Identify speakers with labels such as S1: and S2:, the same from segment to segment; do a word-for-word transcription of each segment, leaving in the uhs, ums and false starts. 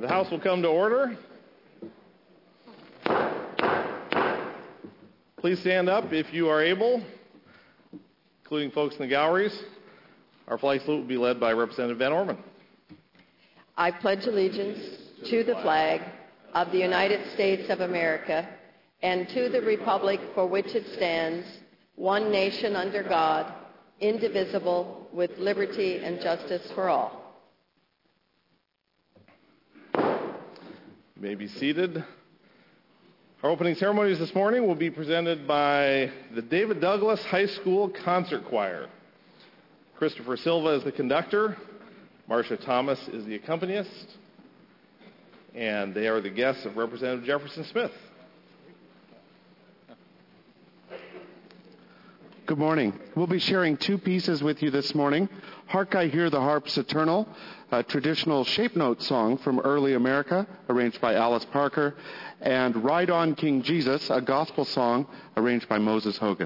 S1: The House will come to order. Please stand up if you are able, including folks in the galleries. Our flag salute will be led by Representative Van Orman.
S2: I pledge allegiance to the flag of the United States of America and to the republic for which it stands, one nation under God, indivisible, with liberty and justice for all.
S1: You may be seated. Our opening ceremonies this morning will be presented by the David Douglas High School Concert Choir. Christopher Silva is the conductor. Marcia Thomas is the accompanist. And they are the guests of Representative Jefferson Smith.
S3: Good morning. We'll be sharing two pieces with you this morning. Hark I Hear the Harp's Eternal, a traditional shape note song from early America, arranged by Alice Parker, and Ride On King Jesus, a gospel song arranged by Moses Hogan.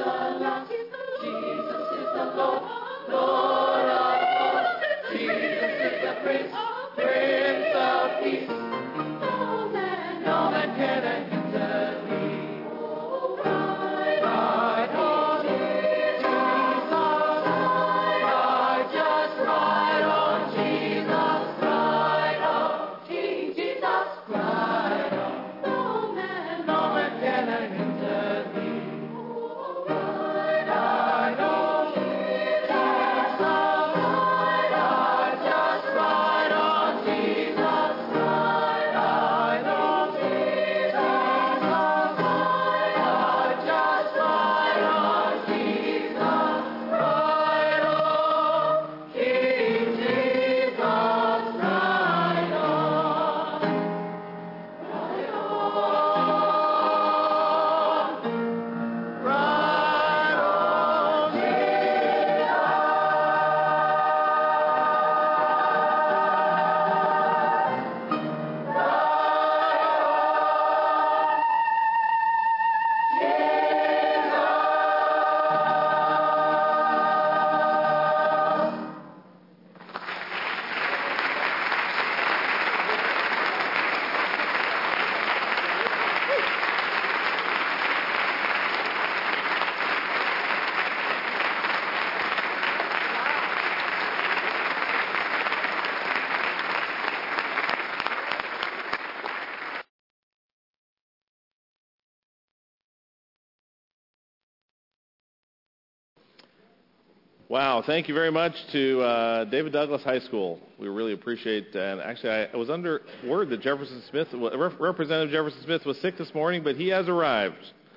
S1: Wow, thank you very much to uh, David Douglas High School. We really appreciate, and actually I, I was under word that Jefferson Smith, Rep- Representative Jefferson Smith was sick this morning, but he has arrived.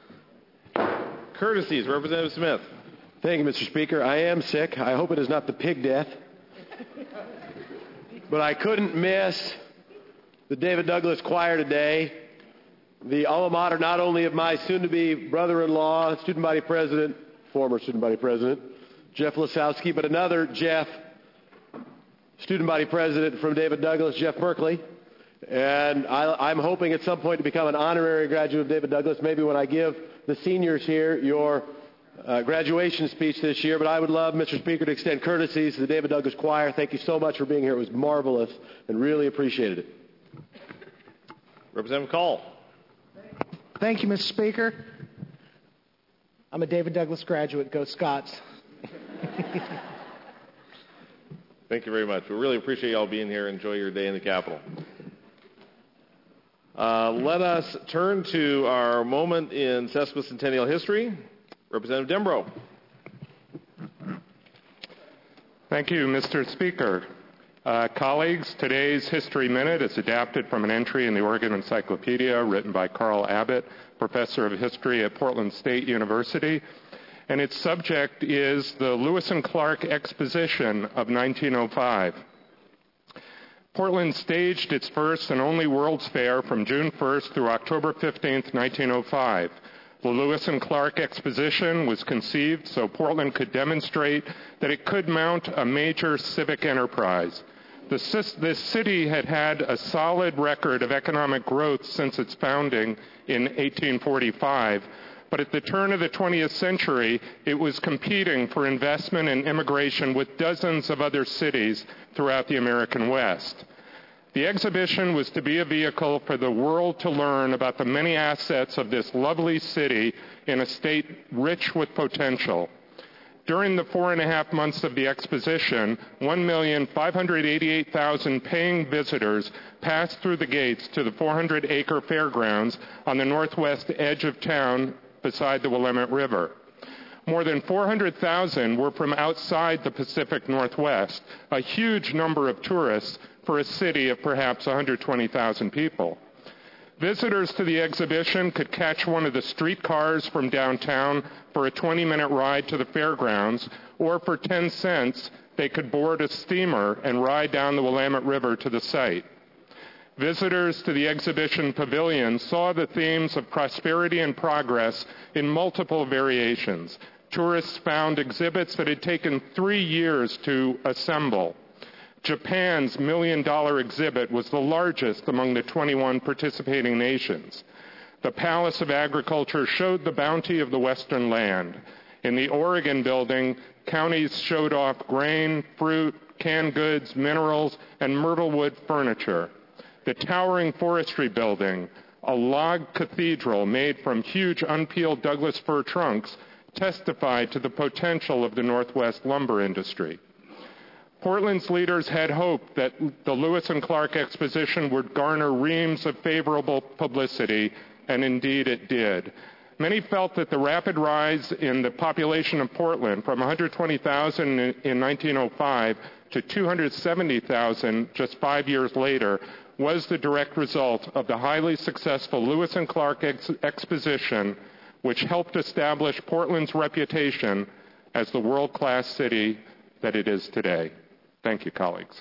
S1: Courtesies, Representative Smith.
S4: Thank you, Mister Speaker. I am sick. I hope it is not the pig death. But I couldn't miss the David Douglas Choir today, the alma mater not only of my soon-to-be brother-in-law, student body president, former student body president, Jeff Lasowski, but another Jeff, student body president from David Douglas, Jeff Berkeley. And I, I'm hoping at some point to become an honorary graduate of David Douglas, maybe when I give the seniors here your uh, graduation speech this year. But I would love, Mister Speaker, to extend courtesies to the David Douglas Choir. Thank you so much for being here. It was marvelous and really appreciated it.
S1: Representative Call.
S5: Thank you, Mister Speaker. I'm a David Douglas graduate. Go Scots.
S1: Thank you very much. We really appreciate you all being here. Enjoy your day in the Capitol. Uh, let us turn to our moment in sesquicentennial history. Representative Dembro.
S6: Thank you, Mister Speaker. Uh, colleagues, today's History Minute is adapted from an entry in the Oregon Encyclopedia written by Carl Abbott, professor of history at Portland State University. And its subject is the Lewis and Clark Exposition of nineteen oh five. Portland staged its first and only World's Fair from June first through October fifteenth, nineteen oh five. The Lewis and Clark Exposition was conceived so Portland could demonstrate that it could mount a major civic enterprise. The, this city had had a solid record of economic growth since its founding in eighteen forty-five, but at the turn of the twentieth century, it was competing for investment and immigration with dozens of other cities throughout the American West. The exhibition was to be a vehicle for the world to learn about the many assets of this lovely city in a state rich with potential. During the four and a half months of the exposition, one million five hundred eighty-eight thousand paying visitors passed through the gates to the four hundred acre fairgrounds on the northwest edge of town beside the Willamette River. More than four hundred thousand were from outside the Pacific Northwest, a huge number of tourists for a city of perhaps one hundred twenty thousand people. Visitors to the exhibition could catch one of the streetcars from downtown for a twenty minute ride to the fairgrounds, or for ten cents, they could board a steamer and ride down the Willamette River to the site. Visitors to the exhibition pavilion saw the themes of prosperity and progress in multiple variations. Tourists found exhibits that had taken three years to assemble. Japan's million-dollar exhibit was the largest among the twenty-one participating nations. The Palace of Agriculture showed the bounty of the Western land. In the Oregon building, counties showed off grain, fruit, canned goods, minerals, and myrtlewood furniture. The towering forestry building, a log cathedral made from huge unpeeled Douglas fir trunks, testified to the potential of the Northwest lumber industry. Portland's leaders had hoped that the Lewis and Clark Exposition would garner reams of favorable publicity, and indeed it did. Many felt that the rapid rise in the population of Portland from one hundred twenty thousand in nineteen oh five to two hundred seventy thousand just five years later was the direct result of the highly successful Lewis and Clark ex- Exposition, which helped establish Portland's reputation as the world-class city that it is today. Thank you, colleagues.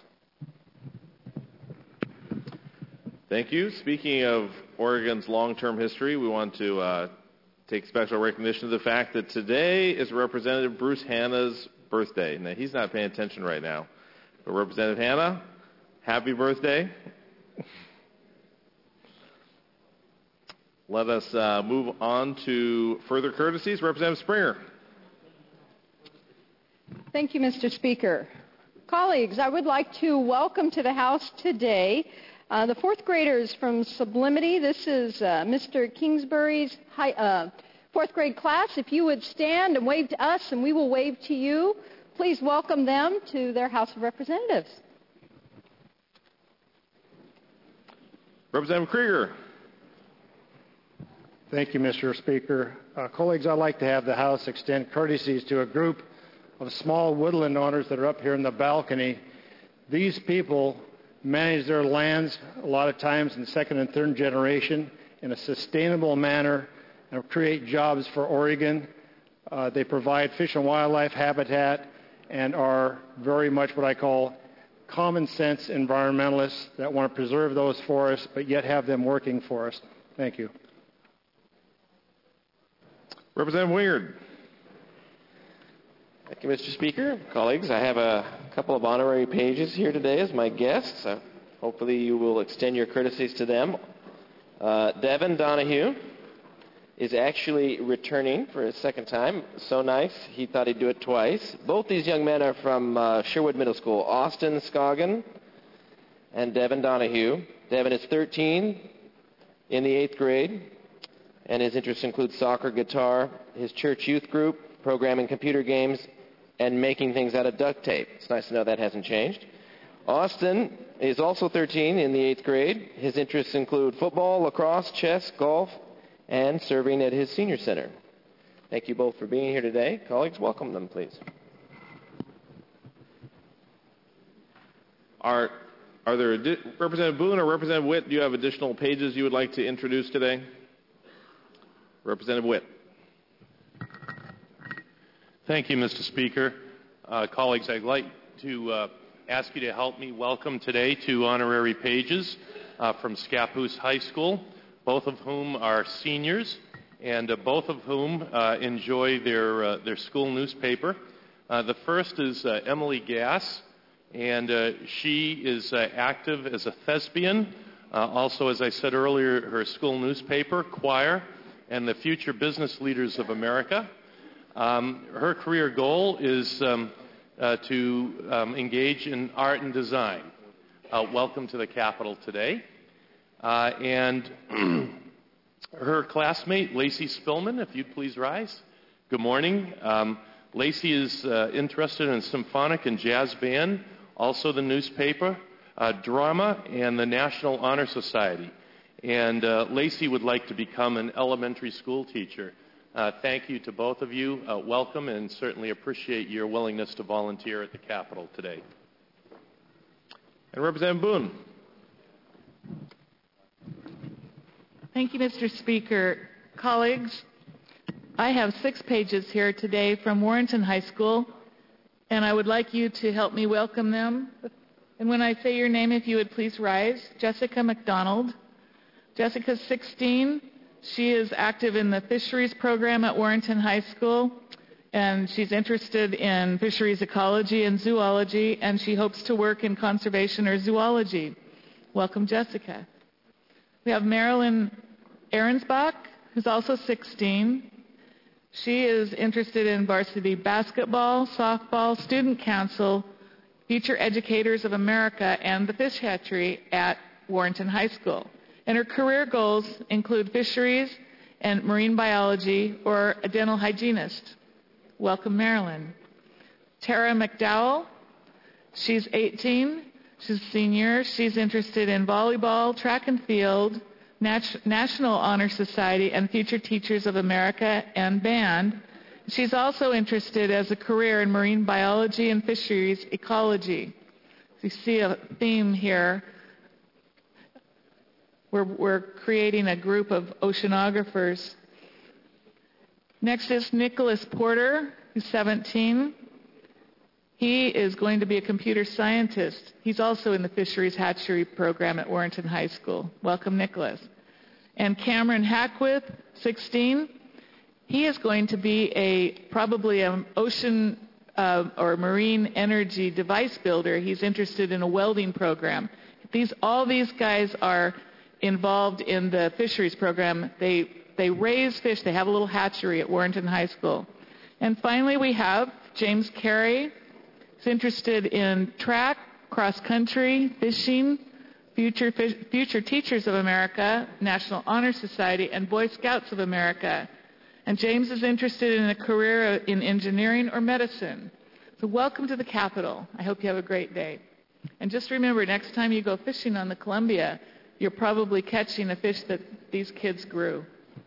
S1: Thank you. Speaking of Oregon's long-term history, we want to uh, take special recognition of the fact that today is Representative Bruce Hanna's birthday. Now, he's not paying attention right now. But Representative Hanna, happy birthday. Let us uh, move on to further courtesies. Representative Springer.
S2: Thank you, Mister Speaker. Colleagues, I would like to welcome to the House today uh, the fourth graders from Sublimity. This is uh, Mister Kingsbury's high, uh, fourth grade class. If you would stand and wave to us and we will wave to you, please welcome them to their House of Representatives.
S1: Representative Krieger.
S7: Thank you, Mister Speaker. Uh, colleagues, I'd like to have the House extend courtesies to a group of small woodland owners that are up here in the balcony. These people manage their lands a lot of times in the second and third generation in a sustainable manner and create jobs for Oregon. Uh, they provide fish and wildlife habitat and are very much what I call common sense environmentalists that want to preserve those forests but yet have them working for us. Thank you.
S1: Representative Wingard.
S8: Thank you, Mister Speaker. Colleagues, I have a couple of honorary pages here today as my guests. Uh, hopefully you will extend your courtesies to them. Uh, Devin Donahue is actually returning for a second time. So nice, he thought he'd do it twice. Both these young men are from uh, Sherwood Middle School, Austin Scoggin and Devin Donahue. Devin is thirteen, in the eighth grade, and his interests include soccer, guitar, his church youth group, programming computer games, and making things out of duct tape. It's nice to know that hasn't changed. Austin is also thirteen, in the eighth grade. His interests include football, lacrosse, chess, golf, and serving at his senior center. Thank you both for being here today. Colleagues, welcome them, please.
S1: Are, are there, Representative Boone or Representative Witt, do you have additional pages you would like to introduce today? Representative Witt.
S9: Thank you, Mister Speaker. Uh, colleagues, I'd like to uh, ask you to help me welcome today two honorary pages uh, from Scappoose High School, both of whom are seniors, and uh, both of whom uh, enjoy their, uh, their school newspaper. Uh, the first is uh, Emily Gass, and uh, she is uh, active as a thespian. Uh, also, as I said earlier, her school newspaper, choir, and the Future Business Leaders of America. Um, her career goal is um, uh, to um, engage in art and design. Uh, welcome to the Capitol today. Uh, and her classmate, Lacey Spillman, if you'd please rise. Good morning. Um, Lacey is uh, interested in symphonic and jazz band, also the newspaper, uh, drama, and the National Honor Society. And uh, Lacey would like to become an elementary school teacher. Uh, thank you to both of you. Uh, welcome, and certainly appreciate your willingness to volunteer at the Capitol today.
S1: And Representative Boone.
S10: Thank you, Mister Speaker. Colleagues, I have six pages here today from Warrenton High School, and I would like you to help me welcome them. And when I say your name, if you would please rise. Jessica McDonald. Jessica's sixteen. She is active in the fisheries program at Warrenton High School, and she's interested in fisheries ecology and zoology, and she hopes to work in conservation or zoology. Welcome, Jessica. We have Marilyn Ahrensbach, who's also sixteen. She is interested in varsity basketball, softball, student council, Future Educators of America, and the fish hatchery at Warrenton High School. And her career goals include fisheries and marine biology or a dental hygienist. Welcome, Marilyn. Tara McDowell, she's eighteen. She's a senior. She's interested in volleyball, track and field, Nat- National Honor Society, and Future Teachers of America and band. She's also interested as a career in marine biology and fisheries ecology. You see a theme here. We're, we're creating a group of oceanographers. Next is Nicholas Porter, who's seventeen. He is going to be a computer scientist. He's also in the fisheries hatchery program at Warrenton High School. Welcome, Nicholas. And Cameron Hackworth, sixteen. He is going to be a probably an ocean uh, or marine energy device builder. He's interested in a welding program. These, all these guys are involved in the fisheries program. They, they raise fish. They have a little hatchery at Warrenton High School. And finally, we have James Carey. He's interested in track, cross country, fishing, Future, Future Teachers of America, National Honor Society, and Boy Scouts of America. And James is interested in a career in engineering or medicine. So welcome to the Capitol. I hope you have a great day. And just remember, next time you go fishing on the Columbia, you're probably catching a fish that these kids grew.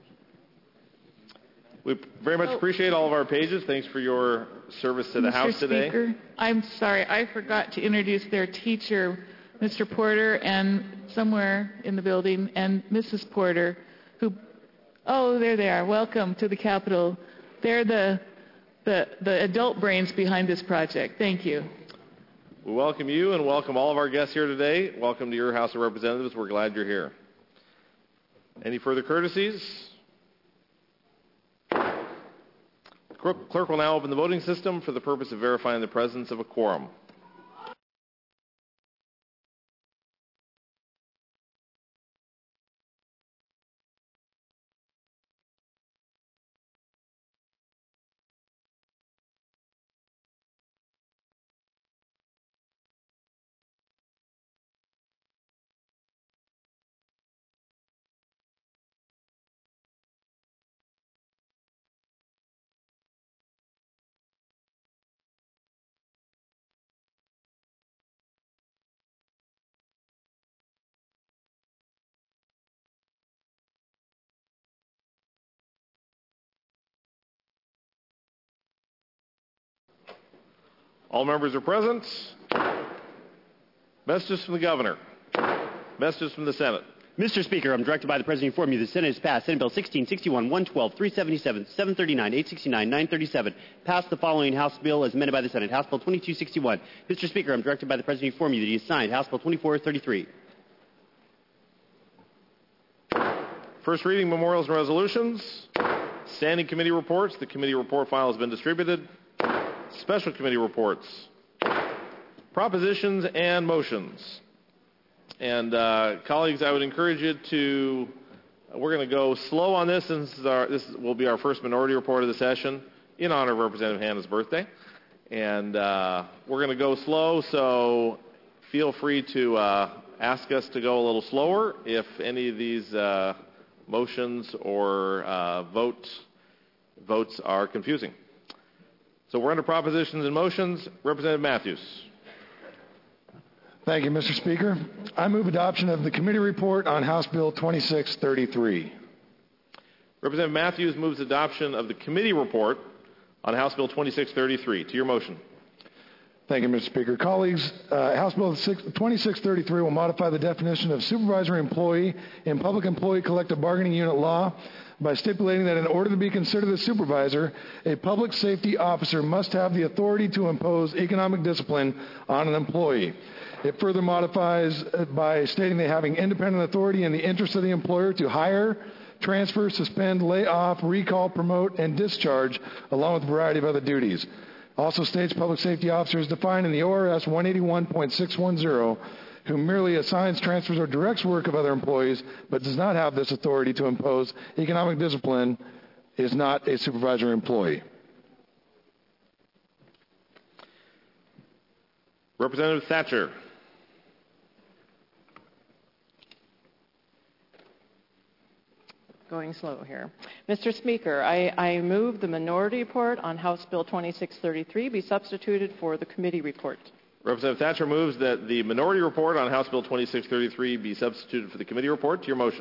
S1: We very much
S10: oh.
S1: appreciate all of our pages. Thanks for your service to the
S10: Mister
S1: House today.
S10: Speaker, I'm sorry, I forgot to introduce their teacher, Mister Porter, and somewhere in the building, and Missus Porter, who, oh, there they are. Welcome to the Capitol. They're the, the, the adult brains behind this project. Thank you.
S1: We welcome you and welcome all of our guests here today. Welcome to your House of Representatives. We're glad you're here. Any further courtesies? The clerk will now open the voting system for the purpose of verifying the presence of a quorum. All members are present. Messages from the Governor. Messages from the Senate.
S11: Mister Speaker, I'm directed by the President to inform you the Senate has passed Senate Bill sixteen sixty-one, one twelve, three seventy-seven, seven thirty-nine, eight sixty-nine, nine thirty-seven. Passed the following House bill as amended by the Senate. House Bill twenty-two sixty-one. Mister Speaker, I'm directed by the President to inform you that he has signed House Bill twenty-four thirty-three.
S1: First reading, memorials and resolutions. Standing committee reports. The committee report file has been distributed. Special committee reports. Propositions and motions. And uh, colleagues, I would encourage you to, uh, we're going to go slow on this, and this, is our, this will be our first minority report of the session in honor of Representative Hanna's birthday. And uh, we're going to go slow, so feel free to uh, ask us to go a little slower if any of these uh, motions or uh, vote, votes are confusing. So we're under propositions and motions. Representative Matthews.
S12: Thank you, Mister Speaker. I move adoption of the committee report on House Bill twenty-six thirty-three.
S1: Representative Matthews moves adoption of the committee report on House Bill twenty-six thirty-three. To your motion.
S12: Thank you, Mister Speaker. Colleagues, uh, House Bill twenty-six thirty-three will modify the definition of supervisory employee in Public Employee Collective Bargaining Unit law by stipulating that in order to be considered a supervisor, a public safety officer must have the authority to impose economic discipline on an employee. It further modifies by stating that having independent authority in the interest of the employer to hire, transfer, suspend, lay off, recall, promote, and discharge, along with a variety of other duties. Also states public safety officer is defined in the O R S one eighty-one point six one zero who merely assigns, transfers, or directs work of other employees, but does not have this authority to impose economic discipline, is not a supervisory employee.
S1: Representative Thatcher.
S13: Going slow here. Mister Speaker, I, I move the minority report on House Bill twenty-six thirty-three be substituted for the committee report.
S1: Representative Thatcher moves that the minority report on House Bill twenty-six thirty-three be substituted for the committee report. To your motion.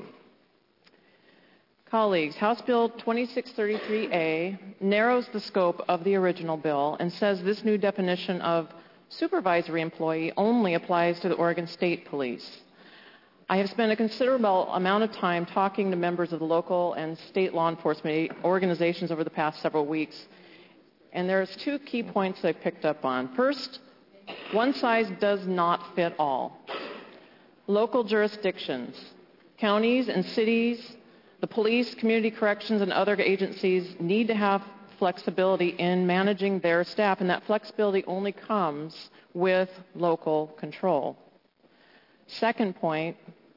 S13: Colleagues, House Bill twenty-six thirty-three A narrows the scope of the original bill and says this new definition of supervisory employee only applies to the Oregon State Police. I have spent a considerable amount of time talking to members of the local and state law enforcement organizations over the past several weeks, and there's two key points I've picked up on. First, one size does not fit all. Local jurisdictions, counties and cities, the police, community corrections, and other agencies need to have flexibility in managing their staff, and that flexibility only comes with local control. Second point,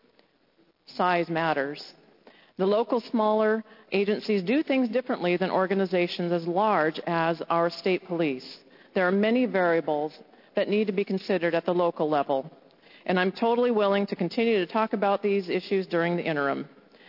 S13: size matters. The local smaller agencies do things differently than organizations as large as our state police. There are many variables that need to be considered at the local level, and I'm totally willing to continue to talk about these issues during the interim.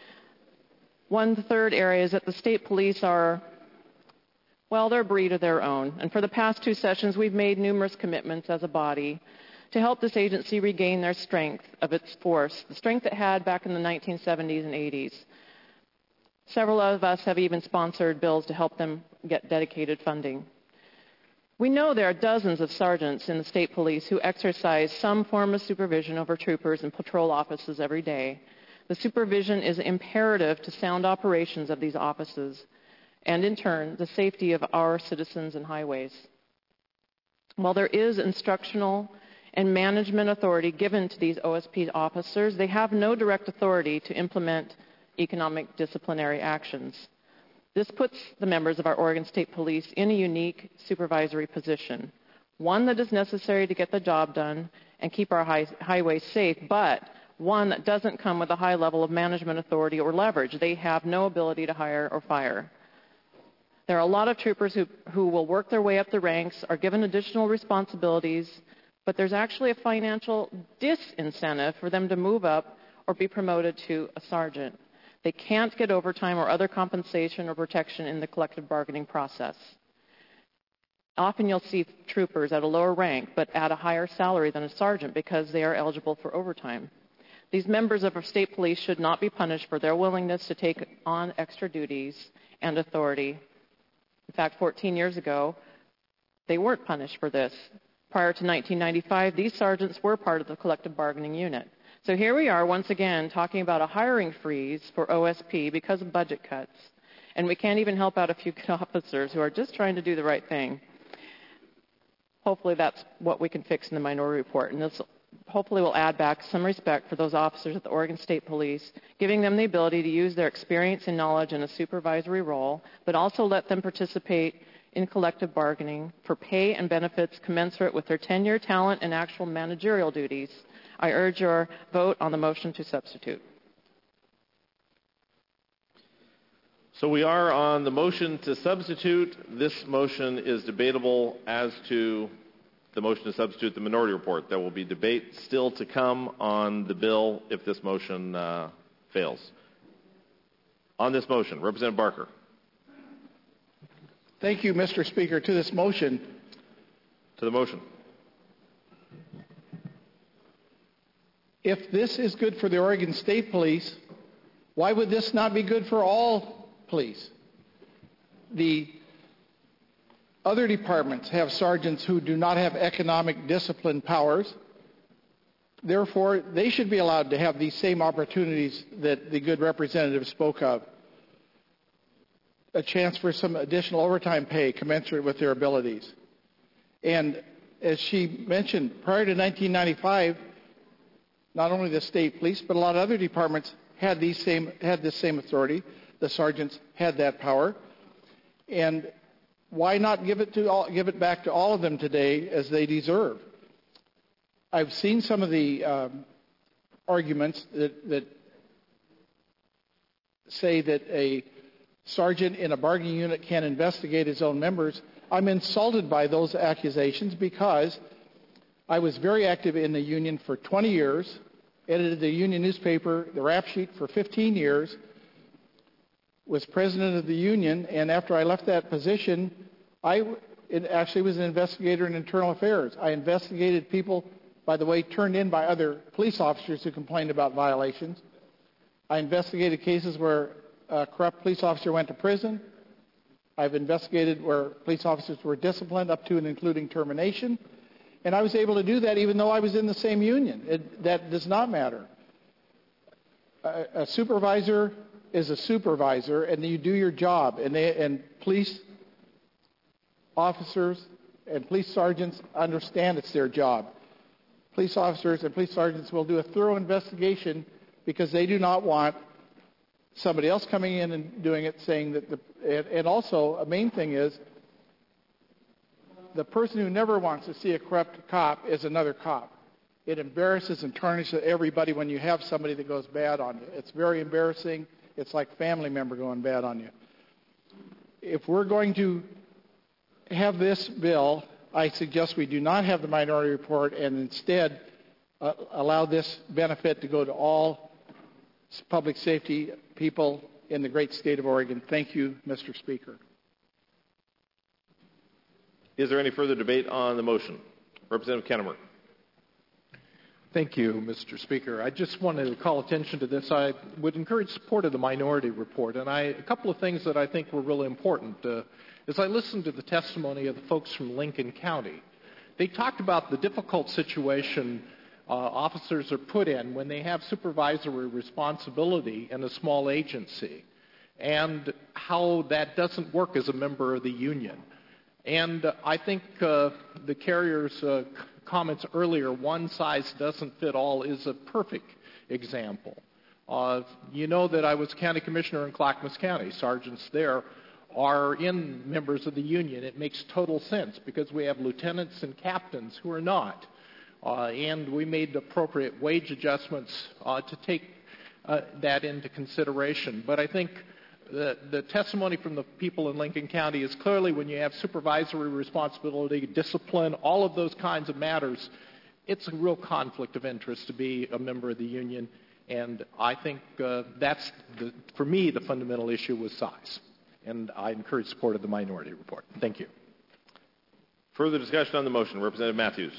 S13: One third area is that the state police are, well, they're a breed of their own. And for the past two sessions, we've made numerous commitments as a body to help this agency regain their strength of its force, the strength it had back in the nineteen seventies and eighties. Several of us have even sponsored bills to help them get dedicated funding. We know there are dozens of sergeants in the state police who exercise some form of supervision over troopers and patrol offices every day. The supervision is imperative to sound operations of these offices and, in turn, the safety of our citizens and highways. While there is instructional and management authority given to these O S P officers, they have no direct authority to implement economic disciplinary actions. This puts the members of our Oregon State Police in a unique supervisory position, one that is necessary to get the job done and keep our high, highways safe, but one that doesn't come with a high level of management authority or leverage. They have no ability to hire or fire. There are a lot of troopers who, who will work their way up the ranks, are given additional responsibilities, but there's actually a financial disincentive for them to move up or be promoted to a sergeant. They can't get overtime or other compensation or protection in the collective bargaining process. Often you'll see troopers at a lower rank but at a higher salary than a sergeant because they are eligible for overtime. These members of our state police should not be punished for their willingness to take on extra duties and authority. In fact, fourteen years ago, they weren't punished for this. Prior to nineteen ninety-five, these sergeants were part of the collective bargaining unit. So here we are once again talking about a hiring freeze for O S P because of budget cuts. And we can't even help out a few good officers who are just trying to do the right thing. Hopefully that's what we can fix in the minority report. And this hopefully will add back some respect for those officers at the Oregon State Police, giving them the ability to use their experience and knowledge in a supervisory role, but also let them participate in collective bargaining for pay and benefits commensurate with their tenure, talent, and actual managerial duties. I urge your vote on the motion to substitute.
S1: So we are on the motion to substitute. This motion is debatable as to the motion to substitute the minority report. There will be debate still to come on the bill if this motion uh, fails. On this motion, Representative Barker.
S5: Thank you, Mister Speaker. To this motion.
S1: To the motion.
S5: If this is good for the Oregon State Police, why would this not be good for all police? The other departments have sergeants who do not have economic discipline powers. Therefore, they should be allowed to have these same opportunities that the good representative spoke of. A chance for some additional overtime pay commensurate with their abilities. And as she mentioned, prior to nineteen ninety-five, not only the state police, but a lot of other departments had these same had this same authority. The sergeants had that power. And why not give it to all, give it back to all of them today as they deserve? I've seen some of the um, arguments that, that say that a sergeant in a bargaining unit can investigate his own members. I'm insulted by those accusations because I was very active in the union for twenty years, edited the union newspaper, the Rap Sheet, for fifteen years, was president of the union, and after I left that position, I it actually was an investigator in internal affairs. I investigated people, by the way, turned in by other police officers who complained about violations. I investigated cases where a corrupt police officer went to prison. I've investigated where police officers were disciplined up to and including termination. And I was able to do that even though I was in the same union. It, that does not matter. A, a supervisor is a supervisor, and you do your job. And, they, and police officers and police sergeants understand it's their job. Police officers and police sergeants will do a thorough investigation because they do not want somebody else coming in and doing it, saying that the, and, and also a main thing is the person who never wants to see a corrupt cop is another cop. It embarrasses and tarnishes everybody when you have somebody that goes bad on you. It's very embarrassing. It's like family member going bad on you. If we're going to have this bill, I suggest we do not have the minority report and instead uh, allow this benefit to go to all public safety people in the great state of Oregon. Thank you, Mister Speaker.
S1: Is there any further debate on the motion? Representative Kennemer.
S14: Thank you, Mister Speaker. I just wanted to call attention to this. I would encourage support of the minority report. And I, a couple of things that I think were really important. Uh, as I listened to the testimony of the folks from Lincoln County, they talked about the difficult situation uh, officers are put in when they have supervisory responsibility in a small agency, and how that doesn't work as a member of the union. And uh, I think uh, the carrier's uh, comments earlier, one size doesn't fit all, is a perfect example. Uh, you know that I was county commissioner in Clackamas County. Sergeants there are in members of the union. It makes total sense because we have lieutenants and captains who are not. Uh, and we made appropriate wage adjustments uh, to take uh, that into consideration. But I think the, the testimony from the people in Lincoln County is clearly when you have supervisory responsibility, discipline, all of those kinds of matters, it's a real conflict of interest to be a member of the union. And I think uh, that's, the, for me, the fundamental issue was size. And I encourage support of the minority report. Thank you.
S1: Further discussion on the motion. Representative Matthews.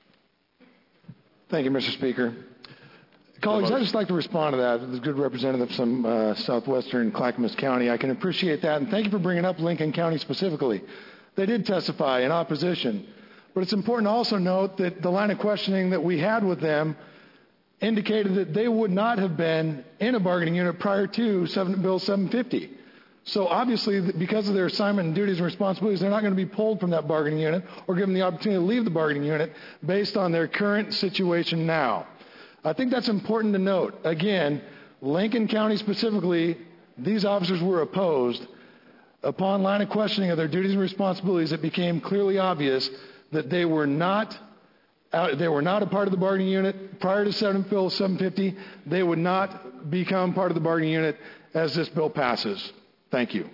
S12: Thank you, Mister Speaker. Colleagues, I'd just like to respond to that. The good representative from uh, southwestern Clackamas County. I can appreciate that, and thank you for bringing up Lincoln County specifically. They did testify in opposition. But it's important to also note that the line of questioning that we had with them indicated that they would not have been in a bargaining unit prior to Senate Bill seven fifty. So obviously, because of their assignment and duties and responsibilities, they're not going to be pulled from that bargaining unit or given the opportunity to leave the bargaining unit based on their current situation now. I think that's important to note. Again, Lincoln County specifically, these officers were opposed. Upon line of questioning of their duties and responsibilities, it became clearly obvious that they were not out, they were not a part of the bargaining unit prior to Senate Bill seven fifty. They would not become part of the bargaining unit as this bill passes. Thank you.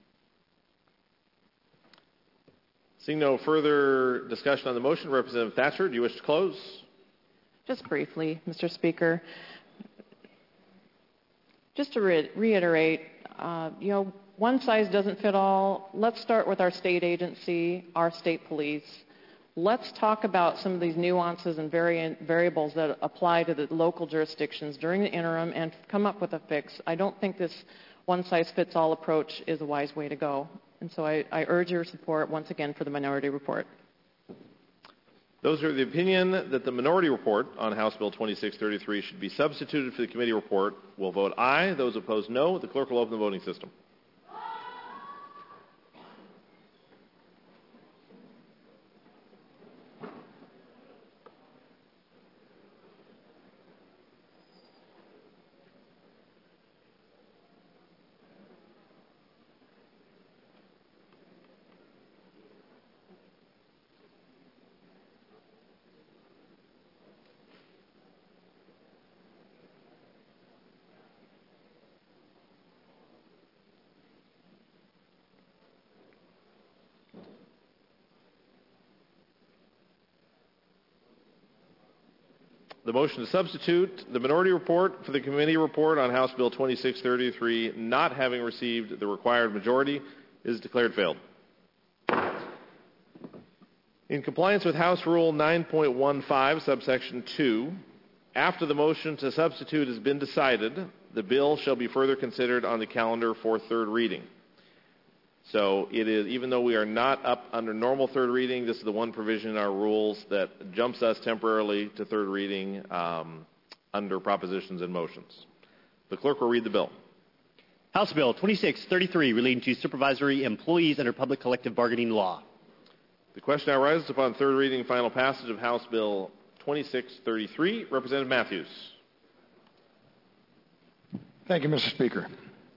S1: Seeing no further discussion on the motion, Representative Thatcher, do you wish to close?
S13: Just briefly, Mister Speaker. Just to re- reiterate, uh, you know, one size doesn't fit all. Let's start with our state agency, our state police. Let's talk about some of these nuances and vari- variables that apply to the local jurisdictions during the interim and come up with a fix. I don't think this one-size-fits-all approach is a wise way to go. And so I, I urge your support once again for the minority report.
S1: Those are of the opinion that the minority report on House Bill twenty-six thirty-three should be substituted for the committee report will vote aye. Those opposed, no. The clerk will open the voting system. the motion to substitute the minority report for the committee report on House Bill twenty-six thirty-three not having received the required majority is declared failed. In compliance with House Rule nine point one five, subsection two, after the motion to substitute has been decided, the bill shall be further considered on the calendar for third reading. So it is, even though we are not up under normal third reading, this is the one provision in our rules that jumps us temporarily to third reading um, under propositions and motions. The clerk will read the bill.
S11: House Bill twenty-six thirty-three relating to supervisory employees under public collective bargaining law.
S1: The question now arises upon third reading and final passage of House Bill twenty-six thirty-three. Representative Matthews.
S12: Thank you, Mister Speaker.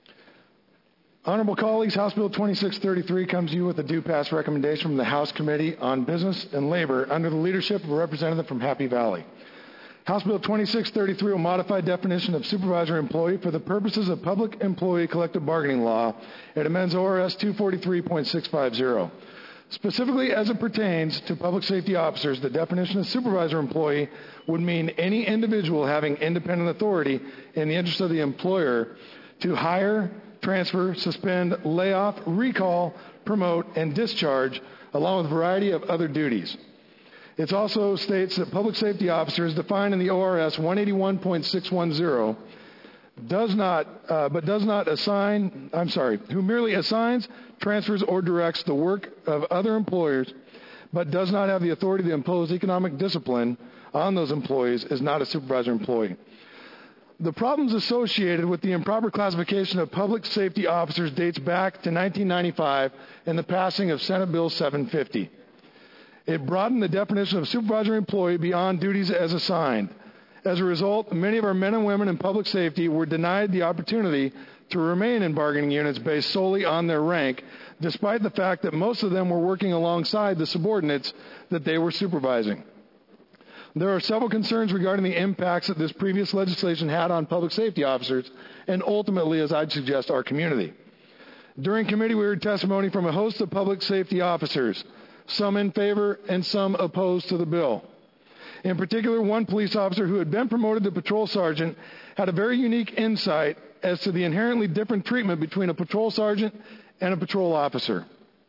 S12: Honorable colleagues, House Bill twenty-six thirty-three comes to you with a due pass recommendation from the House Committee on Business and Labor under the leadership of a representative from Happy Valley. House Bill twenty-six thirty-three will modify definition of supervisory employee for the purposes of public employee collective bargaining law. It amends O R S two forty-three point six five zero. Specifically, as it pertains to public safety officers, the definition of supervisor employee would mean any individual having independent authority in the interest of the employer to hire, transfer, suspend, lay off, recall, promote, and discharge, along with a variety of other duties. It also states that public safety officer is defined in the O R S one eighty-one point six one zero, does not, uh, but does not assign, I'm sorry, who merely assigns, transfers, or directs the work of other employers, but does not have the authority to impose economic discipline on those employees, is not a supervisor employee. The problems associated with the improper classification of public safety officers dates back to nineteen ninety-five and the passing of Senate Bill seven fifty. It broadened the definition of supervisory employee beyond duties as assigned. As a result, many of our men and women in public safety were denied the opportunity to remain in bargaining units based solely on their rank, despite the fact that most of them were working alongside the subordinates that they were supervising. There are several concerns regarding the impacts that this previous legislation had on public safety officers and ultimately, as I'd suggest, our community. During committee, we heard testimony from a host of public safety officers, some in favor and some opposed to the bill. In particular, one police officer who had been promoted to patrol sergeant had a very unique insight as to the inherently different treatment between a patrol sergeant and a patrol officer.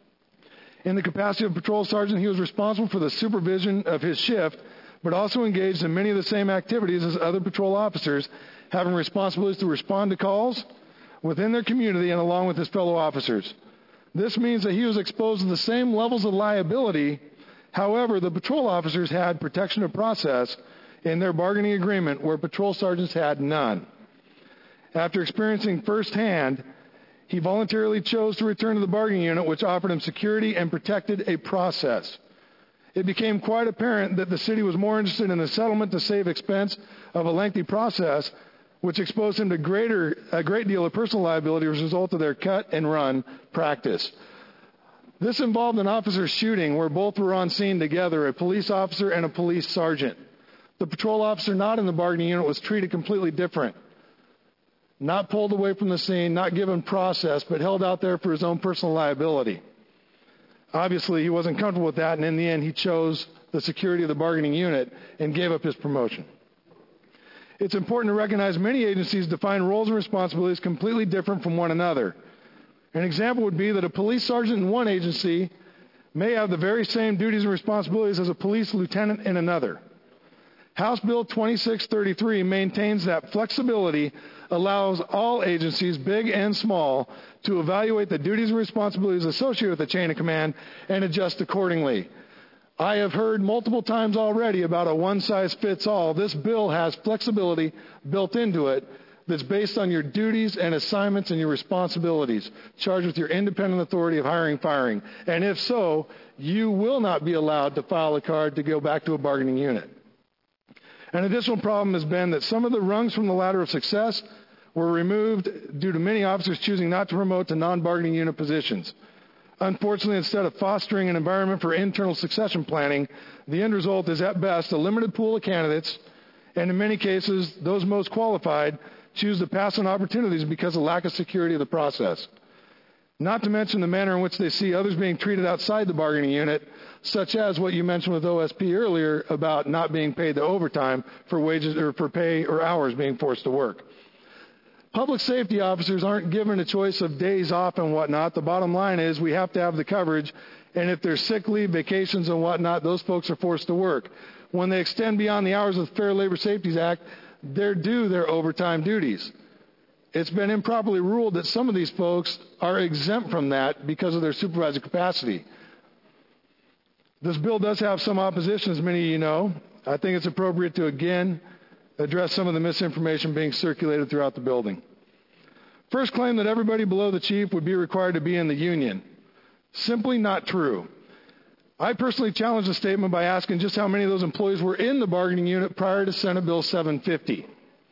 S12: In the capacity of patrol sergeant, he was responsible for the supervision of his shift, but also engaged in many of the same activities as other patrol officers, having responsibilities to respond to calls within their community and along with his fellow officers. This means that he was exposed to the same levels of liability. However, the patrol officers had protection of process in their bargaining agreement where patrol sergeants had none. After experiencing firsthand, he voluntarily chose to return to the bargaining unit, which offered him security and protected a process. It became quite apparent that the city was more interested in the settlement to save expense of a lengthy process, which exposed him to greater, a great deal of personal liability as a result of their cut and run practice. This involved an officer shooting where both were on scene together, a police officer and a police sergeant. The patrol officer not in the bargaining unit was treated completely different. Not pulled away from the scene, not given process, but held out there for his own personal liability. Obviously, he wasn't comfortable with that, and in the end, he chose the security of the bargaining unit and gave up his promotion. It's important to recognize many agencies define roles and responsibilities completely different from one another. An example would be that a police sergeant in one agency may have the very same duties and responsibilities as a police lieutenant in another. House Bill twenty-six thirty-three maintains that flexibility allows all agencies, big and small, to evaluate the duties and responsibilities associated with the chain of command and adjust accordingly. I have heard multiple times already about a one-size-fits-all. This bill has flexibility built into it that's based on your duties and assignments and your responsibilities, charged with your independent authority of hiring and firing. And if so, you will not be allowed to file a card to go back to a bargaining unit. An additional problem has been that some of the rungs from the ladder of success were removed due to many officers choosing not to promote to non-bargaining unit positions. Unfortunately, instead of fostering an environment for internal succession planning, the end result is at best a limited pool of candidates, and in many cases, those most qualified choose to pass on opportunities because of lack of security of the process. not to mention the manner in which they see others being treated outside the bargaining unit, such as what you mentioned with O S P earlier about not being paid the overtime for wages or for pay or hours being forced to work. Public safety officers aren't given a choice of days off and whatnot. The bottom line is we have to have the coverage, and if there's sick leave, vacations, and whatnot, those folks are forced to work. When they extend beyond the hours of the Fair Labor Safety Act, they're due their overtime duties. It's been improperly ruled that some of these folks are exempt from that because of their supervisory capacity. This bill does have some opposition, as many of you know. I think it's appropriate to, again, address some of the misinformation being circulated throughout the building. First, claim that everybody below the chief would be required to be in the union. Simply not true. I personally challenged the statement by asking just how many of those employees were in the bargaining unit prior to Senate Bill seven fifty.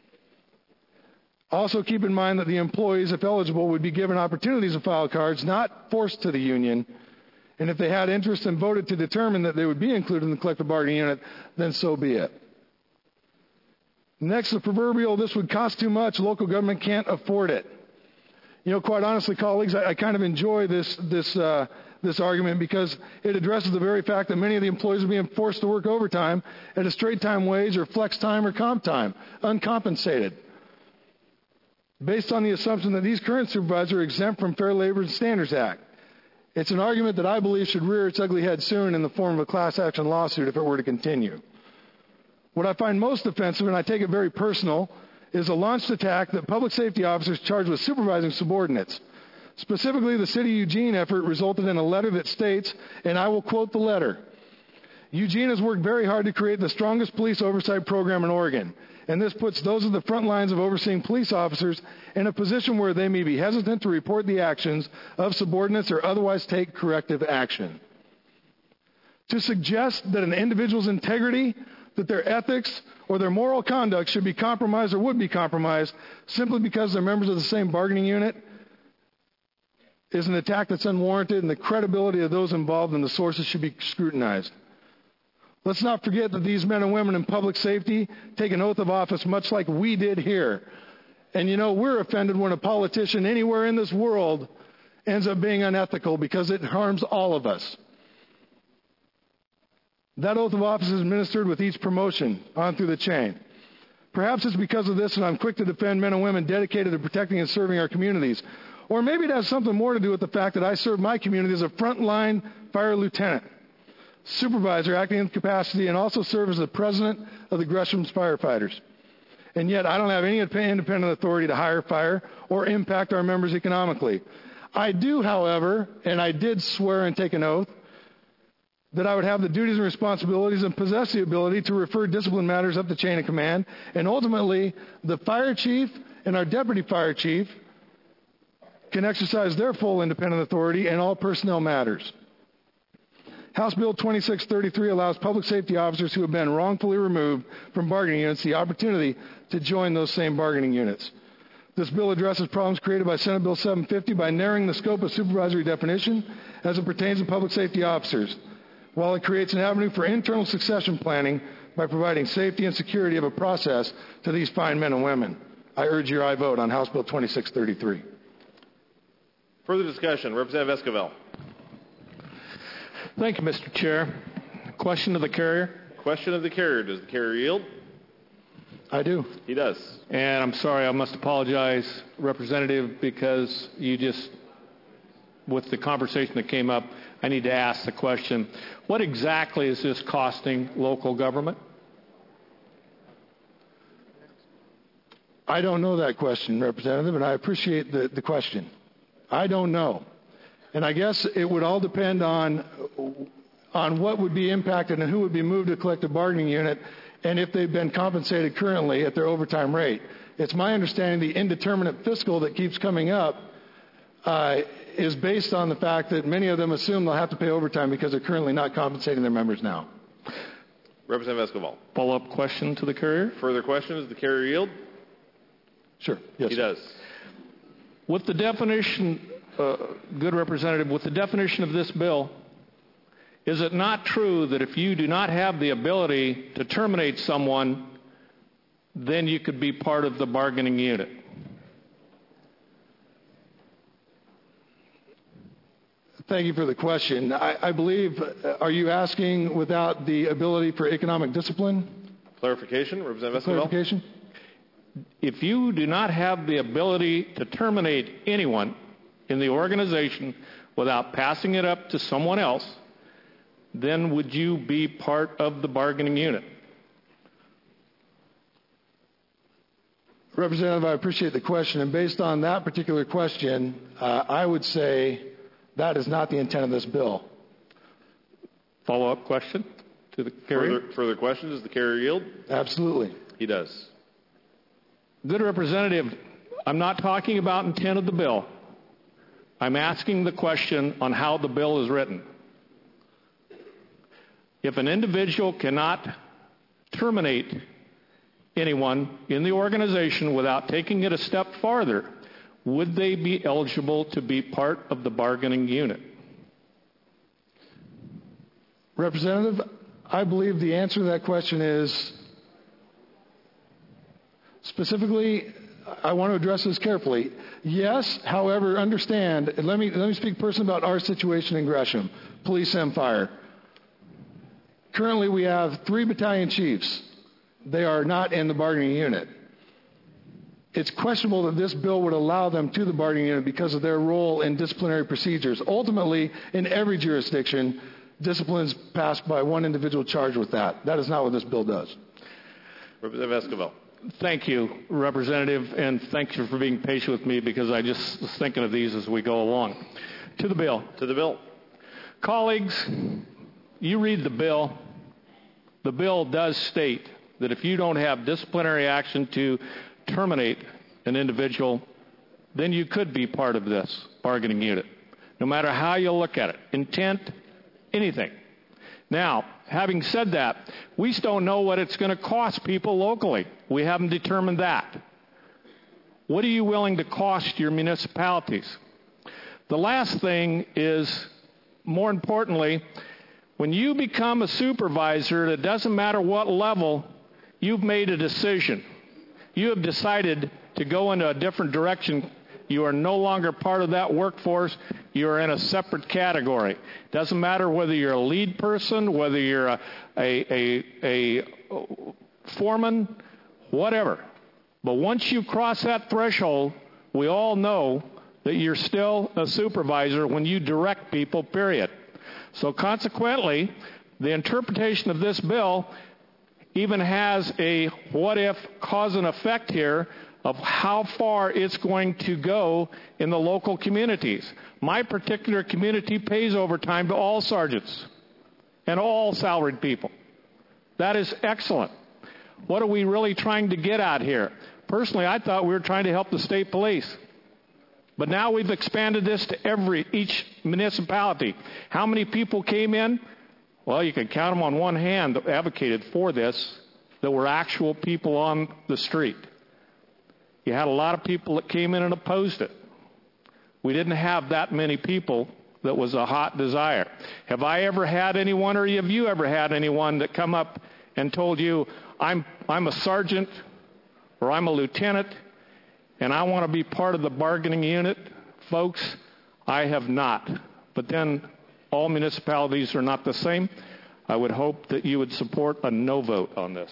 S12: Also keep in mind that the employees, if eligible, would be given opportunities to file cards, not forced to the union. And if they had interest and voted to determine that they would be included in the collective bargaining unit, then so be it. Next, the proverbial, this would cost too much, local government can't afford it. You know, quite honestly, colleagues, I, I kind of enjoy this, this, uh, this argument because it addresses the very fact that many of the employees are being forced to work overtime at a straight time wage or flex time or comp time, uncompensated, based on the assumption that these current supervisors are exempt from Fair Labor Standards Act. It's an argument that I believe should rear its ugly head soon in the form of a class action lawsuit if it were to continue. What I find most offensive, and I take it very personal, is a launched attack that public safety officers charged with supervising subordinates. Specifically, the City of Eugene effort resulted in a letter that states, and I will quote the letter, Eugene has worked very hard to create the strongest police oversight program in Oregon, and this puts those at the front lines of overseeing police officers in a position where they may be hesitant to report the actions of subordinates or otherwise take corrective action. To suggest that an individual's integrity, that their ethics, or their moral conduct should be compromised or would be compromised simply because they're members of the same bargaining unit is an attack that's unwarranted, and the credibility of those involved in the sources should be scrutinized. Let's not forget that these men and women in public safety take an oath of office much like we did here. And you know, we're offended when a politician anywhere in this world ends up being unethical because it harms all of us. That oath of office is administered with each promotion on through the chain. Perhaps it's because of this that I'm quick to defend men and women dedicated to protecting and serving our communities. Or maybe it has something more to do with the fact that I serve my community as a frontline fire lieutenant, supervisor acting in capacity, and also serve as the president of the Gresham's firefighters. And yet I don't have any independent authority to hire, fire, or impact our members economically. I do, however, and I did swear and take an oath, that I would have the duties and responsibilities and possess the ability to refer discipline matters up the chain of command, and ultimately the fire chief and our deputy fire chief can exercise their full independent authority in all personnel matters. House Bill twenty-six thirty-three allows public safety officers who have been wrongfully removed from bargaining units the opportunity to join those same bargaining units. This bill addresses problems created by Senate Bill seven fifty by narrowing the scope of supervisory definition as it pertains to public safety officers, while it creates an avenue for internal succession planning by providing safety and security of a process to these fine men and women. I urge your aye vote on House Bill twenty-six thirty-three.
S1: Further discussion. Representative Esquivel.
S15: Thank you, Mister Chair. Question of the carrier.
S1: Question of the carrier. Does the carrier yield?
S15: I do.
S1: He does.
S15: And I'm sorry, I must apologize, Representative, because you just, with the conversation that came up, I need to ask the question. What exactly is this costing local government?
S12: I don't know that question, Representative, and I appreciate the, the question. I don't know. And I guess it would all depend on, on what would be impacted and who would be moved to a collective bargaining unit and if they've been compensated currently at their overtime rate. It's my understanding the indeterminate fiscal that keeps coming up uh, is based on the fact that many of them assume they'll have to pay overtime because they're currently not compensating their members now.
S1: Representative Esquivel.
S15: Follow-up question to the carrier.
S1: Further question. Does the carrier yield?
S12: Sure. Yes.
S1: He does.
S15: With the definition, uh, good Representative, with the definition of this bill, is it not true that if you do not have the ability to terminate someone, then you could be part of the bargaining unit?
S12: Thank you for the question. I, I believe, uh, are you asking without the ability for economic discipline?
S1: Clarification, Representative Esquivel.
S12: Clarification?
S15: If you do not have the ability to terminate anyone in the organization without passing it up to someone else, then would you be part of the bargaining unit?
S12: Representative, I appreciate the question, and based on that particular question, uh, I would say that is not the intent of this bill.
S15: Follow-up question to the carrier?
S1: Further, further questions? Does the carrier yield?
S12: Absolutely.
S1: He does.
S15: Good Representative, I'm not talking about intent of the bill. I'm asking the question on how the bill is written. If an individual cannot terminate anyone in the organization without taking it a step farther, would they be eligible to be part of the bargaining unit?
S12: Representative, I believe the answer to that question is, specifically, I want to address this carefully. Yes, however, understand, and let me, let me speak personally about our situation in Gresham, police and fire. Currently, we have three battalion chiefs. They are not in the bargaining unit. It's questionable that this bill would allow them to the bargaining unit because of their role in disciplinary procedures. Ultimately, in every jurisdiction, discipline is passed by one individual charged with that. That is not what this bill does.
S1: Representative Esquivel.
S15: Thank you, Representative, and thank you for being patient with me because I just was thinking of these as we go along. To the bill.
S1: To the bill.
S15: Colleagues, you read the bill. The bill does state that if you don't have disciplinary action to terminate an individual, then you could be part of this bargaining unit, no matter how you look at it, intent, anything. Now, having said that, we still don't know what it's going to cost people locally. We haven't determined that. What are you willing to cost your municipalities? The last thing is, more importantly, when you become a supervisor, it doesn't matter what level, you've made a decision. You have decided to go in a different direction. You are no longer part of that workforce. You are in a separate category. Doesn't matter whether you're a lead person, whether you're a, a, a, a foreman, whatever. But once you cross that threshold, we all know that you're still a supervisor when you direct people, period. So consequently, the interpretation of this bill even has a what-if cause and effect here of how far it's going to go in the local communities. My particular community pays overtime to all sergeants and all salaried people. That is excellent. What are we really trying to get at here? Personally, I thought we were trying to help the state police. But now we've expanded this to every each municipality. How many people came in? Well, you can count them on one hand that advocated for this, that were actual people on the street. You had a lot of people that came in and opposed it. We didn't have that many people that was a hot desire. Have I ever had anyone, or have you ever had anyone that come up and told you, I'm, I'm a sergeant or I'm a lieutenant and I want to be part of the bargaining unit? Folks, I have not. But then all municipalities are not the same. I would hope that you would support a no vote on this.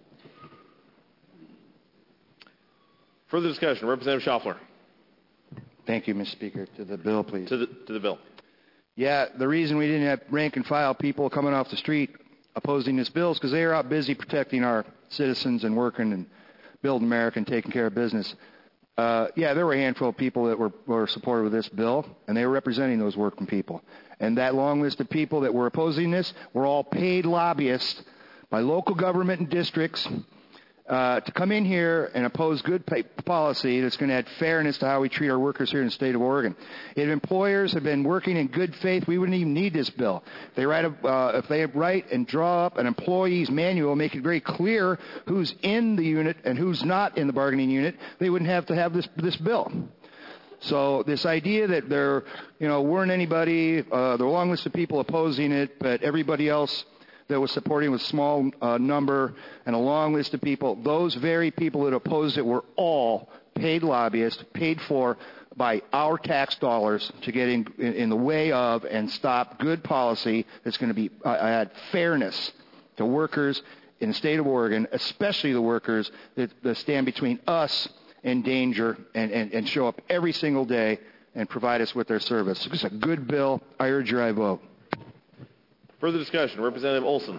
S1: Further discussion. Representative Schaffler.
S16: Thank you, Mister Speaker. To the bill, please.
S1: To the, to the bill.
S16: Yeah, the reason we didn't have rank and file people coming off the street opposing this bill is because they are out busy protecting our citizens and working and building America and taking care of business. Uh, yeah, there were a handful of people that were, were supportive of this bill, and they were representing those working people. And that long list of people that were opposing this were all paid lobbyists by local government and districts uh, to come in here and oppose good pay- policy that's going to add fairness to how we treat our workers here in the state of Oregon. If employers had been working in good faith, we wouldn't even need this bill. If they write, a, uh, if they write and draw up an employee's manual, make it very clear who's in the unit and who's not in the bargaining unit, they wouldn't have to have this this bill. So this idea that there, you know, weren't anybody, uh, there were a long list of people opposing it, but everybody else that was supporting was a small uh, number and a long list of people, those very people that opposed it were all paid lobbyists, paid for by our tax dollars to get in, in, in the way of and stop good policy that's going to be uh, add fairness to workers in the state of Oregon, especially the workers that, that stand between us and danger and, and, and show up every single day and provide us with their service. It's a good bill. I urge your aye vote.
S1: Further discussion. Representative Olson.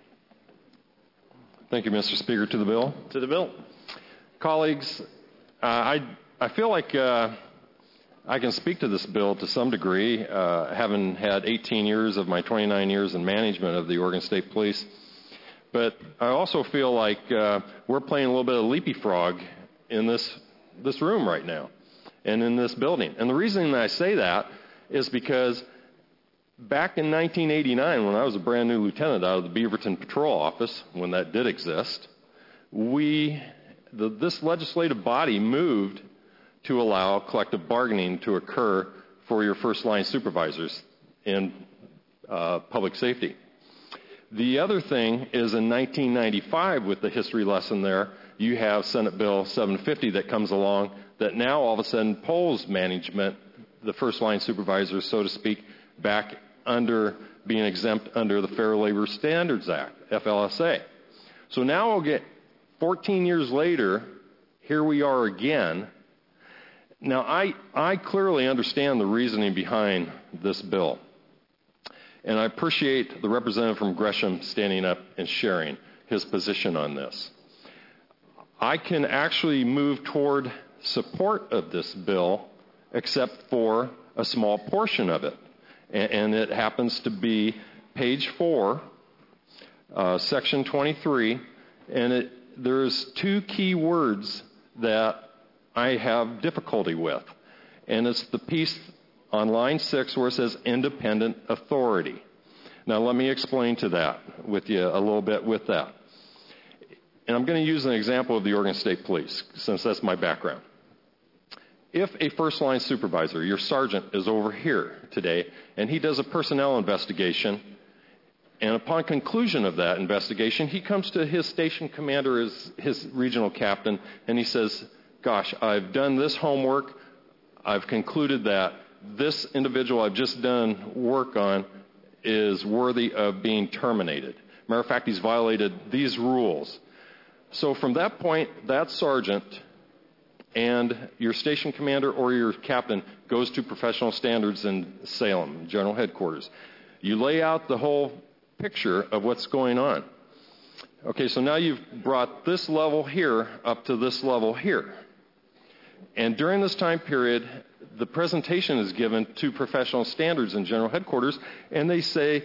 S17: Thank you, Mister Speaker. To the bill.
S1: To the bill.
S17: Colleagues, uh, I, I feel like uh, I can speak to this bill to some degree, uh, having had eighteen years of my twenty-nine years in management of the Oregon State Police. But I also feel like uh, we're playing a little bit of leapfrog in this, this room right now and in this building. And the reason I say that is because back in nineteen eighty-nine, when I was a brand new lieutenant out of the Beaverton Patrol Office, when that did exist, we, the, this legislative body moved to allow collective bargaining to occur for your first-line supervisors in uh, public safety. The other thing is in nineteen ninety-five, with the history lesson there, you have Senate Bill seven fifty that comes along that now all of a sudden pulls management, the first-line supervisors, so to speak, back under being exempt under the Fair Labor Standards Act, F L S A. So now we'll get fourteen years later, here we are again. Now, I, I clearly understand the reasoning behind this bill. And I appreciate the representative from Gresham standing up and sharing his position on this. I can actually move toward support of this bill, except for a small portion of it. And, and it happens to be page four, uh, section twenty-three, and it, there's two key words that I have difficulty with. And it's the piece on line six where it says independent authority. Now let me explain to that with you a little bit with that. And I'm going to use an example of the Oregon State Police, since that's my background. If a first-line supervisor, your sergeant, is over here today, and he does a personnel investigation, and upon conclusion of that investigation, he comes to his station commander, his, his regional captain, and he says, gosh, I've done this homework. I've concluded that this individual I've just done work on is worthy of being terminated. Matter of fact, he's violated these rules. So from that point, that sergeant and your station commander or your captain goes to professional standards in Salem, general headquarters. You lay out the whole picture of what's going on. Okay, so now you've brought this level here up to this level here. And during this time period, the presentation is given to professional standards in general headquarters, and they say,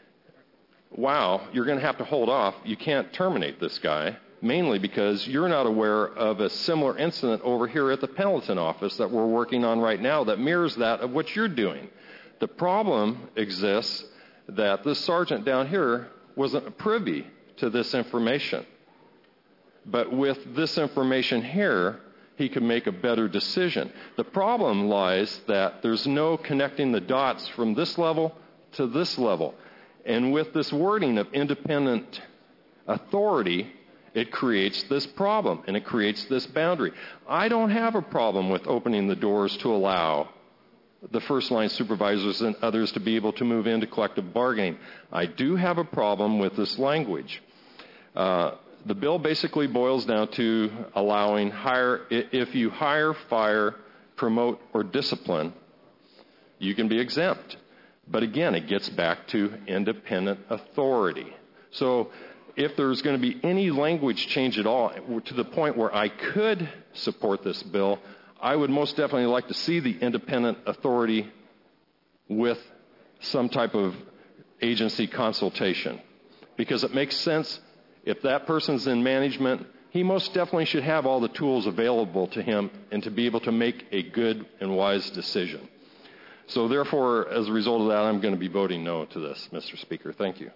S17: wow, you're going to have to hold off. You can't terminate this guy, mainly because you're not aware of a similar incident over here at the Pendleton office that we're working on right now that mirrors that of what you're doing. The problem exists that this sergeant down here wasn't privy to this information. But with this information here, he could make a better decision. The problem lies that there's no connecting the dots from this level to this level. And with this wording of independent authority, it creates this problem and it creates this boundary. I don't have a problem with opening the doors to allow the first line supervisors and others to be able to move into collective bargaining. I do have a problem with this language. Uh, the bill basically boils down to allowing hire, if you hire, fire, promote, or discipline, you can be exempt. But again, it gets back to independent authority. So if there's going to be any language change at all to the point where I could support this bill, I would most definitely like to see the independent authority with some type of agency consultation. Because it makes sense, if that person's in management, he most definitely should have all the tools available to him and to be able to make a good and wise decision. So therefore, as a result of that, I'm going to be voting no to this, Mister Speaker. Thank you.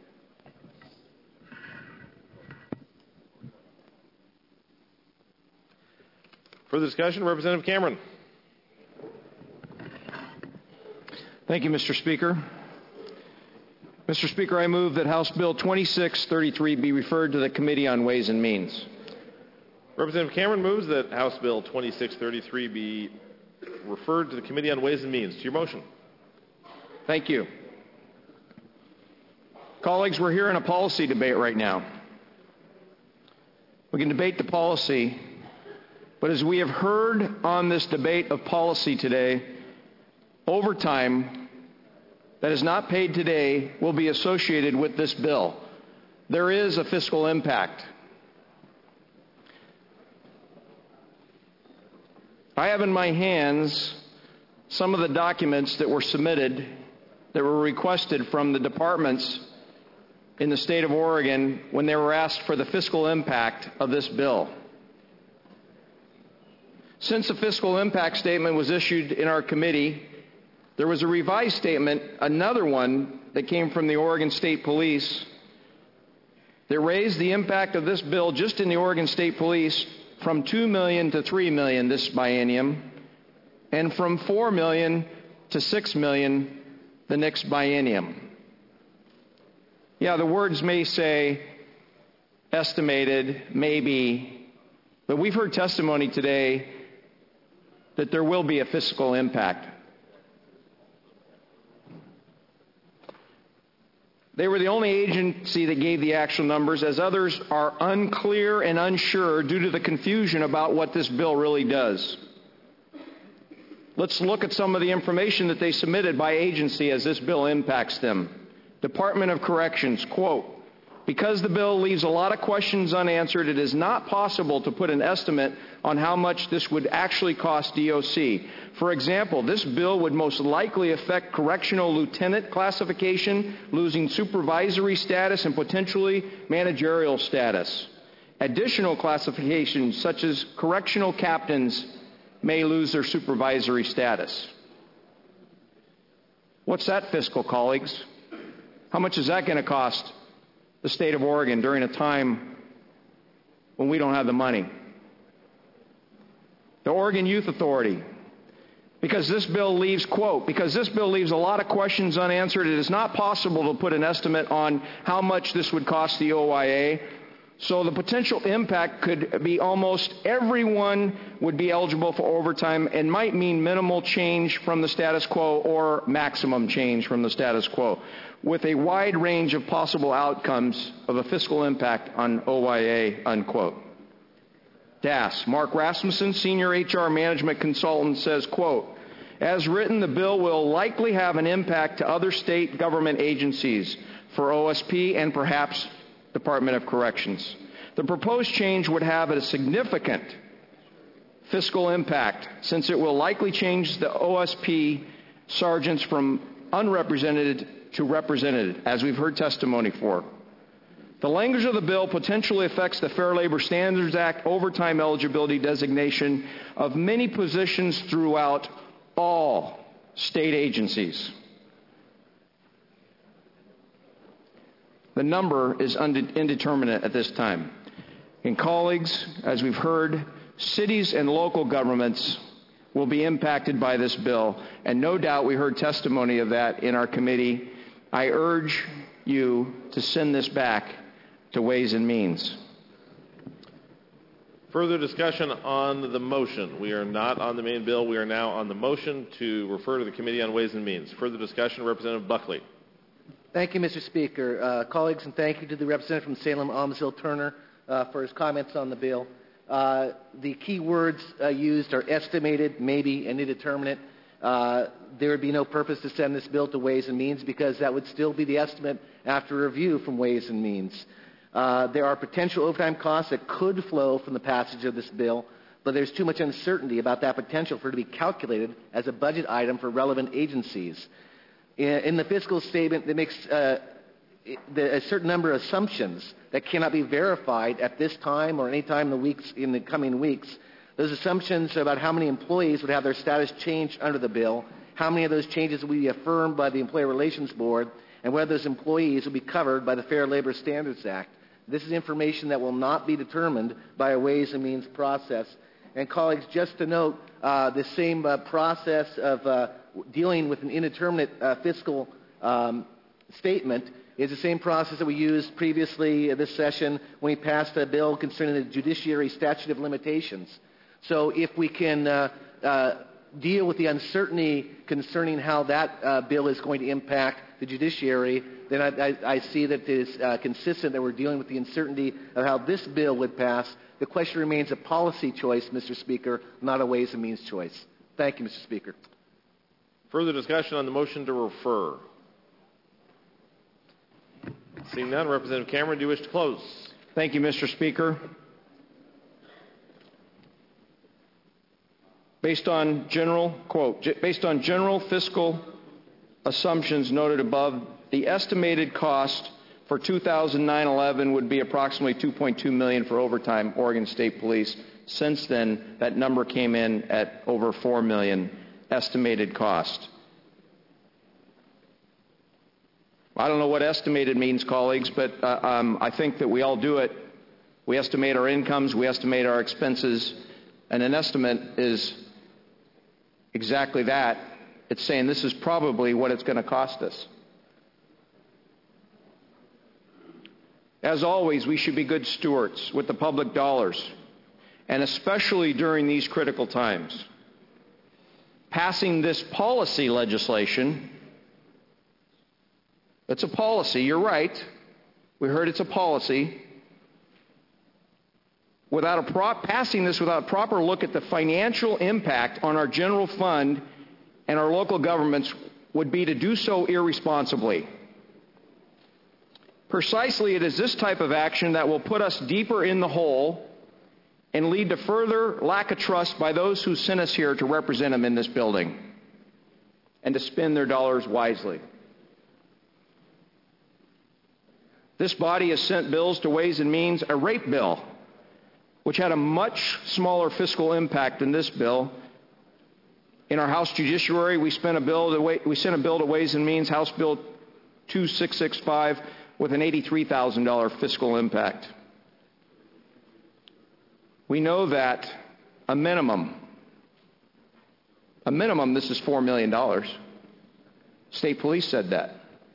S1: Further discussion, Representative Cameron.
S16: Thank you, Mister Speaker. Mister Speaker, I move that House Bill twenty-six thirty-three be referred to the Committee on Ways and Means.
S1: Representative Cameron moves that House Bill twenty-six thirty-three be referred to the Committee on Ways and Means. To your motion.
S18: Thank you. Colleagues, we're here in a policy debate right now. We can debate the policy, but as we have heard on this debate of policy today, overtime that is not paid today will be associated with this bill. There is a fiscal impact. I have in my hands some of the documents that were submitted, that were requested from the departments in the state of Oregon when they were asked for the fiscal impact of this bill. Since the fiscal impact statement was issued in our committee, there was a revised statement, another one that came from the Oregon State Police, that raised the impact of this bill just in the Oregon State Police from two million dollars to three million dollars this biennium, and from four million dollars to six million dollars the next biennium. Yeah, the words may say estimated, maybe, but we've heard testimony today that there will be a fiscal impact. They were the only agency that gave the actual numbers, as others are unclear and unsure due to the confusion about what this bill really does. Let's look at some of the information that they submitted by agency as this bill impacts them. Department of Corrections, quote, because the bill leaves a lot of questions unanswered, it is not possible to put an estimate on how much this would actually cost D O C. For example, this bill would most likely affect correctional lieutenant classification, losing supervisory status and potentially managerial status. Additional classifications, such as correctional captains, may lose their supervisory status. What's that fiscal, colleagues? How much is that going to cost the state of Oregon during a time when we don't have the money? The Oregon Youth Authority, because this bill leaves, quote, because this bill leaves a lot of questions unanswered, it is not possible to put an estimate on how much this would cost the O I A. So the potential impact could be almost everyone would be eligible for overtime and might mean minimal change from the status quo or maximum change from the status quo, with a wide range of possible outcomes of a fiscal impact on O I A, unquote. D A S, Mark Rasmussen, Senior H R Management Consultant, says, quote, as written, the bill will likely have an impact to other state government agencies for O S P and perhaps Department of Corrections. The proposed change would have a significant fiscal impact since it will likely change the O S P sergeants from unrepresented to represented, as we've heard testimony for. The language of the bill potentially affects the Fair Labor Standards Act overtime eligibility designation of many positions throughout all state agencies. The number is indeterminate at this time. And colleagues, as we've heard, cities and local governments will be impacted by this bill, and no doubt we heard testimony of that in our committee. I urge you to send this back to Ways and Means.
S1: Further discussion on the motion. We are not on the main bill. We are now on the motion to refer to the Committee on Ways and Means. Further discussion, Representative Buckley.
S19: Thank you, Mister Speaker. Uh, colleagues, and thank you to the representative from Salem, Amsville Turner, uh, for his comments on the bill. Uh, the key words uh, used are estimated, maybe, and indeterminate. Uh, there would be no purpose to send this bill to Ways and Means because that would still be the estimate after review from Ways and Means. Uh, there are potential overtime costs that could flow from the passage of this bill, but there's too much uncertainty about that potential for it to be calculated as a budget item for relevant agencies. In the fiscal statement, that makes uh, a certain number of assumptions that cannot be verified at this time or any time in the weeks in the coming weeks. Those assumptions about how many employees would have their status changed under the bill, how many of those changes will be affirmed by the Employee Relations Board, and whether those employees will be covered by the Fair Labor Standards Act. This is information that will not be determined by a Ways and Means process. And colleagues, just to note, uh, the same uh, process of uh, dealing with an indeterminate uh, fiscal um, statement It's the same process that we used previously in this session when we passed a bill concerning the judiciary statute of limitations. So if we can uh, uh, deal with the uncertainty concerning how that uh, bill is going to impact the judiciary, then I, I, I see that it is uh, consistent that we're dealing with the uncertainty of how this bill would pass. The question remains a policy choice, Mister Speaker, not a Ways and Means choice. Thank you, Mister Speaker.
S1: Further discussion on the motion to refer? Seeing none, Representative Cameron, do you wish to close?
S18: Thank you, Mister Speaker. Based on general, quote, based on general fiscal assumptions noted above, the estimated cost for two thousand nine eleven would be approximately two point two million dollars for overtime, Oregon State Police. Since then, that number came in at over four million dollars estimated cost. I don't know what estimated means, colleagues, but uh, um, I think that we all do it. We estimate our incomes, we estimate our expenses, and an estimate is exactly that. It's saying this is probably what it's going to cost us. As always, we should be good stewards with the public dollars, and especially during these critical times. Passing this policy legislation, it's a policy, you're right. We heard it's a policy. Without a pro- passing this without a proper look at the financial impact on our general fund and our local governments would be to do so irresponsibly. Precisely, it is this type of action that will put us deeper in the hole and lead to further lack of trust by those who sent us here to represent them in this building and to spend their dollars wisely. This body has sent bills to Ways and Means, a rape bill, which had a much smaller fiscal impact than this bill. In our House Judiciary, we, spent a bill to, we sent a bill to Ways and Means, House Bill two six six five, with an eighty-three thousand dollars fiscal impact. We know that a minimum, a minimum, this is four million dollars. State Police said that.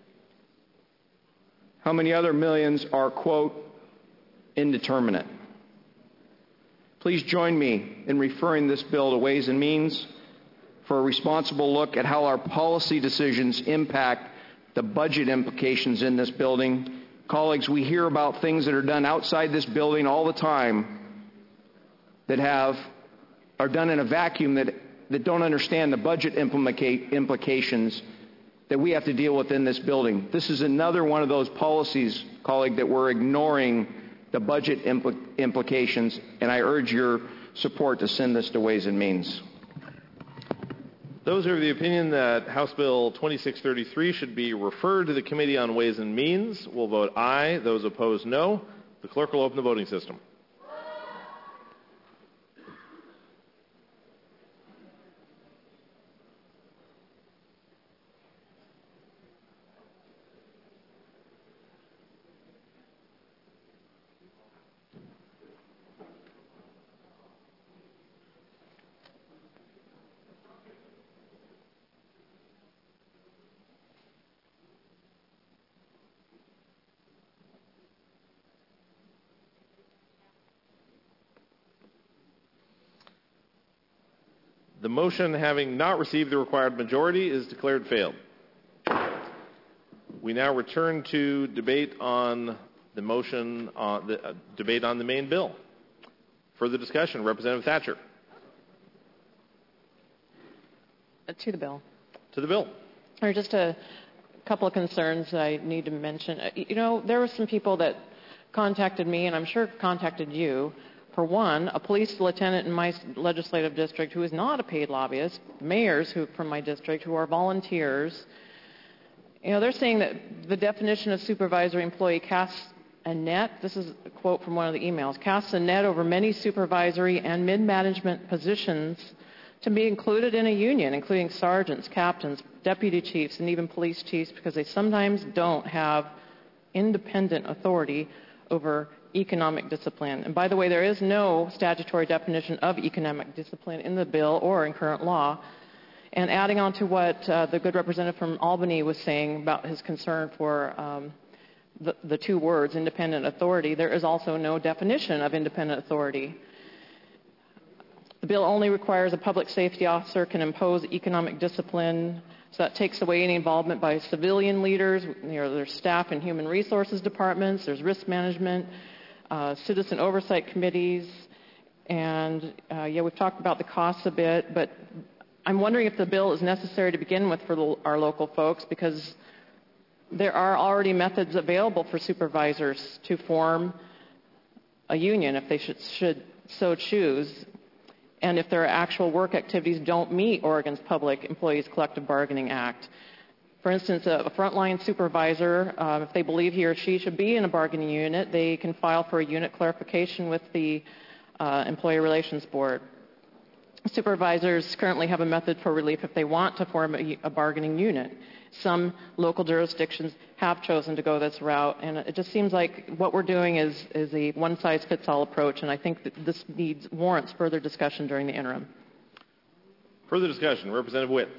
S18: How many other millions are, quote, indeterminate? Please join me in referring this bill to Ways and Means for a responsible look at how our policy decisions impact the budget implications in this building. Colleagues, we hear about things that are done outside this building all the time that have are done in a vacuum that, that don't understand the budget implica- implications that we have to deal with in this building. This is another one of those policies, colleague, that we're ignoring the budget impl- implications, and I urge your support to send this to Ways and Means.
S1: Those who are of the opinion that House Bill twenty-six thirty-three should be referred to the Committee on Ways and Means will vote aye. Those opposed, no. The clerk will open the voting system. The motion, having not received the required majority, is declared failed. We now return to debate on the motion, uh, the, uh, debate on the main bill. Further discussion, Representative Thatcher.
S13: To the bill.
S1: To the bill.
S13: There are just a couple of concerns that I need to mention. You know, there were some people that contacted me, and I'm sure contacted you. For one, a police lieutenant in my legislative district who is not a paid lobbyist, mayors who, from my district who are volunteers, you know, they're saying that the definition of supervisory employee casts a net, this is a quote from one of the emails, casts a net over many supervisory and mid-management positions to be included in a union, including sergeants, captains, deputy chiefs, and even police chiefs, because they sometimes don't have independent authority over economic discipline. And by the way, there is no statutory definition of economic discipline in the bill or in current law. And adding on to what uh, the good representative from Albany was saying about his concern for um, the, the two words, independent authority, there is also no definition of independent authority. The bill only requires a public safety officer can impose economic discipline, so that takes away any involvement by civilian leaders. You know, there's staff in human resources departments, there's risk management, uh, citizen oversight committees, and uh, yeah, we've talked about the costs a bit, but I'm wondering if the bill is necessary to begin with for the, our local folks, because there are already methods available for supervisors to form a union if they should, should so choose, and if their actual work activities don't meet Oregon's Public Employees Collective Bargaining Act. For instance, a, a frontline supervisor, uh, if they believe he or she should be in a bargaining unit, they can file for a unit clarification with the uh, Employee Relations Board. Supervisors currently have a method for relief if they want to form a, a bargaining unit. Some local jurisdictions have chosen to go this route, and it just seems like what we're doing is, is a one-size-fits-all approach, and I think that this needs warrants further discussion during the interim.
S1: Further discussion. Representative Witt.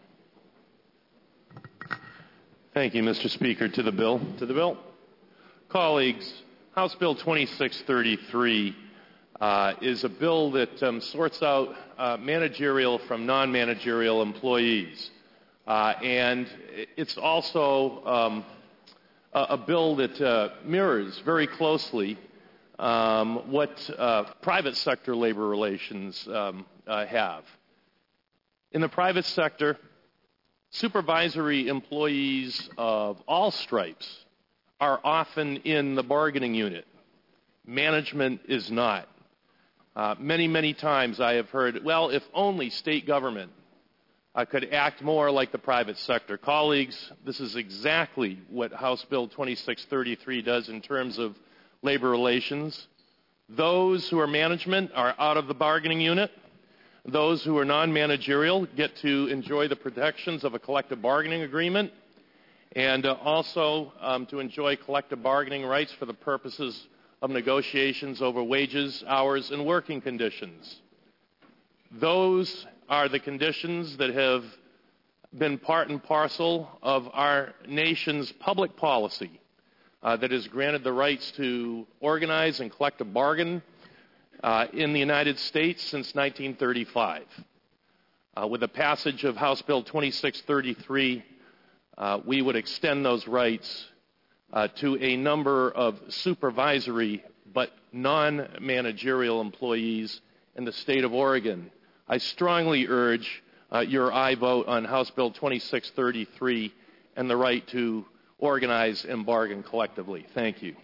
S9: Thank you, Mister Speaker. To the bill.
S1: To the bill.
S9: Colleagues, House Bill twenty-six thirty-three uh, is a bill that um, sorts out uh, managerial from non-managerial employees. Uh, and it's also um, a, a bill that uh, mirrors very closely um, what uh, private sector labor relations um, uh, have. In the private sector, supervisory employees of all stripes are often in the bargaining unit. Management is not. Uh, many, many times I have heard, well, if only state government Uh, could act more like the private sector. Colleagues, this is exactly what House Bill twenty-six thirty-three does in terms of labor relations. Those who are management are out of the bargaining unit. Those who are non-managerial get to enjoy the protections of a collective bargaining agreement, and uh, also um, to enjoy collective bargaining rights for the purposes of negotiations over wages, hours, and working conditions. Those are the conditions that have been part and parcel of our nation's public policy uh, that has granted the rights to organize and collective bargain uh, in the United States since nineteen thirty-five. Uh, with the passage of House Bill twenty-six thirty-three, uh, we would extend those rights uh, to a number of supervisory but non-managerial employees in the state of Oregon. I strongly urge uh, your aye vote on House Bill twenty-six thirty-three and the right to organize and bargain collectively. Thank you.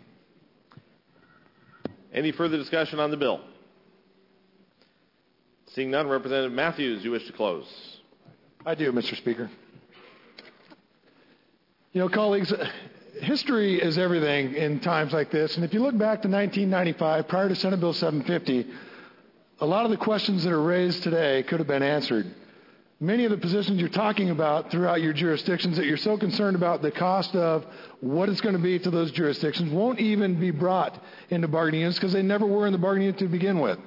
S1: Any further discussion on the bill? Seeing none, Representative Matthews, you wish to close.
S12: I do, Mister Speaker. You know, colleagues, history is everything in times like this. And if you look back to nineteen ninety-five, prior to Senate Bill seven fifty, a lot of the questions that are raised today could have been answered. Many of the positions you're talking about throughout your jurisdictions that you're so concerned about the cost of what it's going to be to those jurisdictions won't even be brought into bargaining units because they never were in the bargaining unit to begin with.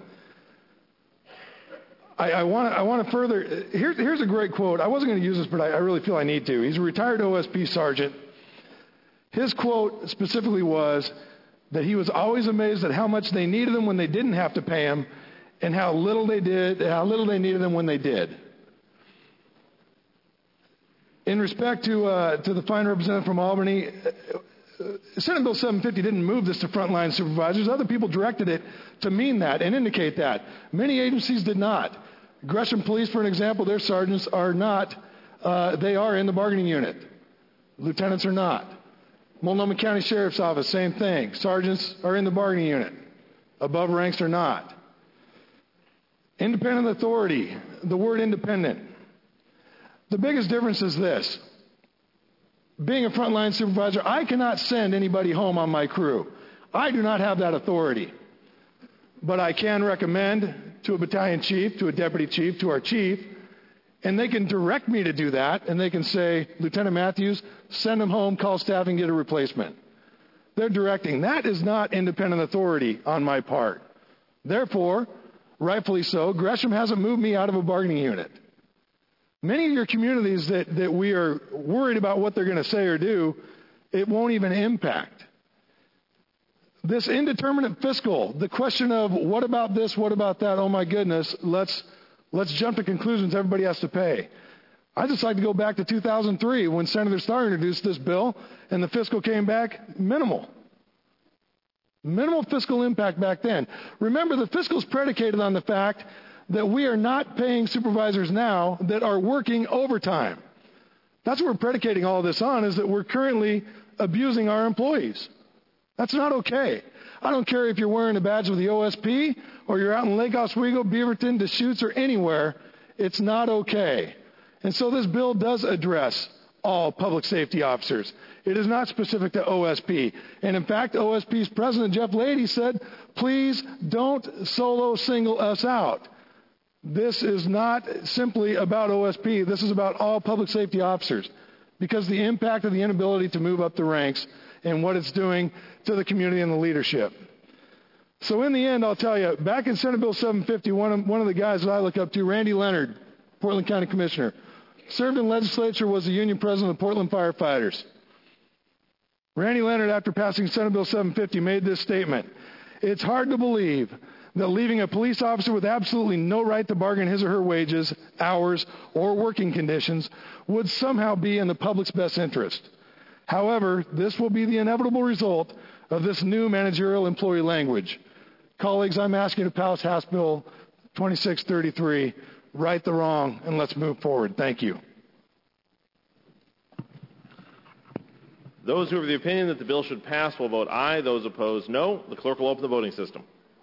S12: I, I want to I want to further, here, here's a great quote. I wasn't going to use this, but I, I really feel I need to. He's a retired O S P sergeant. His quote specifically was that he was always amazed at how much they needed him when they didn't have to pay him, and how little they did, how little they needed them when they did. In respect to uh, to the fine representative from Albany, uh, Senate Bill seven fifty didn't move this to frontline supervisors. Other people directed it to mean that and indicate that. Many agencies did not. Gresham Police, for an example, their sergeants are not. Uh, they are in the bargaining unit. Lieutenants are not. Multnomah County Sheriff's Office, same thing. Sergeants are in the bargaining unit. Above ranks are not. Independent authority, the word independent. The biggest difference is this. Being a frontline supervisor, I cannot send anybody home on my crew. I do not have that authority. But I can recommend to a battalion chief, to a deputy chief, to our chief, and they can direct me to do that, and they can say, Lieutenant Matthews, send him home, call staff, and get a replacement. They're directing. That is not independent authority on my part. Therefore, rightfully so, Gresham hasn't moved me out of a bargaining unit. Many of your communities that, that we are worried about what they're going to say or do, It won't even impact. This indeterminate fiscal, the question of what about this, what about that, oh my goodness, let's, let's jump to conclusions everybody has to pay. I just like to go back to two thousand three when Senator Starr introduced this bill and the fiscal came back minimal. Minimal fiscal impact back then. Remember, the fiscal is predicated on the fact that we are not paying supervisors now that are working overtime. That's what we're predicating all this on, is that we're currently abusing our employees. That's not okay. I don't care if you're wearing a badge with the O S P or you're out in Lake Oswego, Beaverton, Deschutes, or anywhere. It's not okay. And so this bill does address all public safety officers. It is not specific to O S P. And in fact, O S P's president, Jeff Leahy, said, please don't solo single us out. This is not simply about O S P. This is about all public safety officers, because the impact of the inability to move up the ranks and what it's doing to the community and the leadership. So in the end, I'll tell you, back in Senate Bill seven fifty, one of, one of the guys that I look up to, Randy Leonard, Portland County Commissioner, served in legislature, was the union president of the Portland Firefighters. Randy Leonard, after passing Senate Bill seven fifty, made this statement: it's hard to believe that leaving a police officer with absolutely no right to bargain his or her wages, hours, or working conditions would somehow be in the public's best interest. However, this will be the inevitable result of this new managerial employee language. Colleagues, I'm asking you to pass House Bill twenty-six thirty-three. Right the wrong, and let's move forward. Thank you.
S1: Those who are of the opinion that the bill should pass will vote aye. Those opposed, no. The clerk will open the voting system.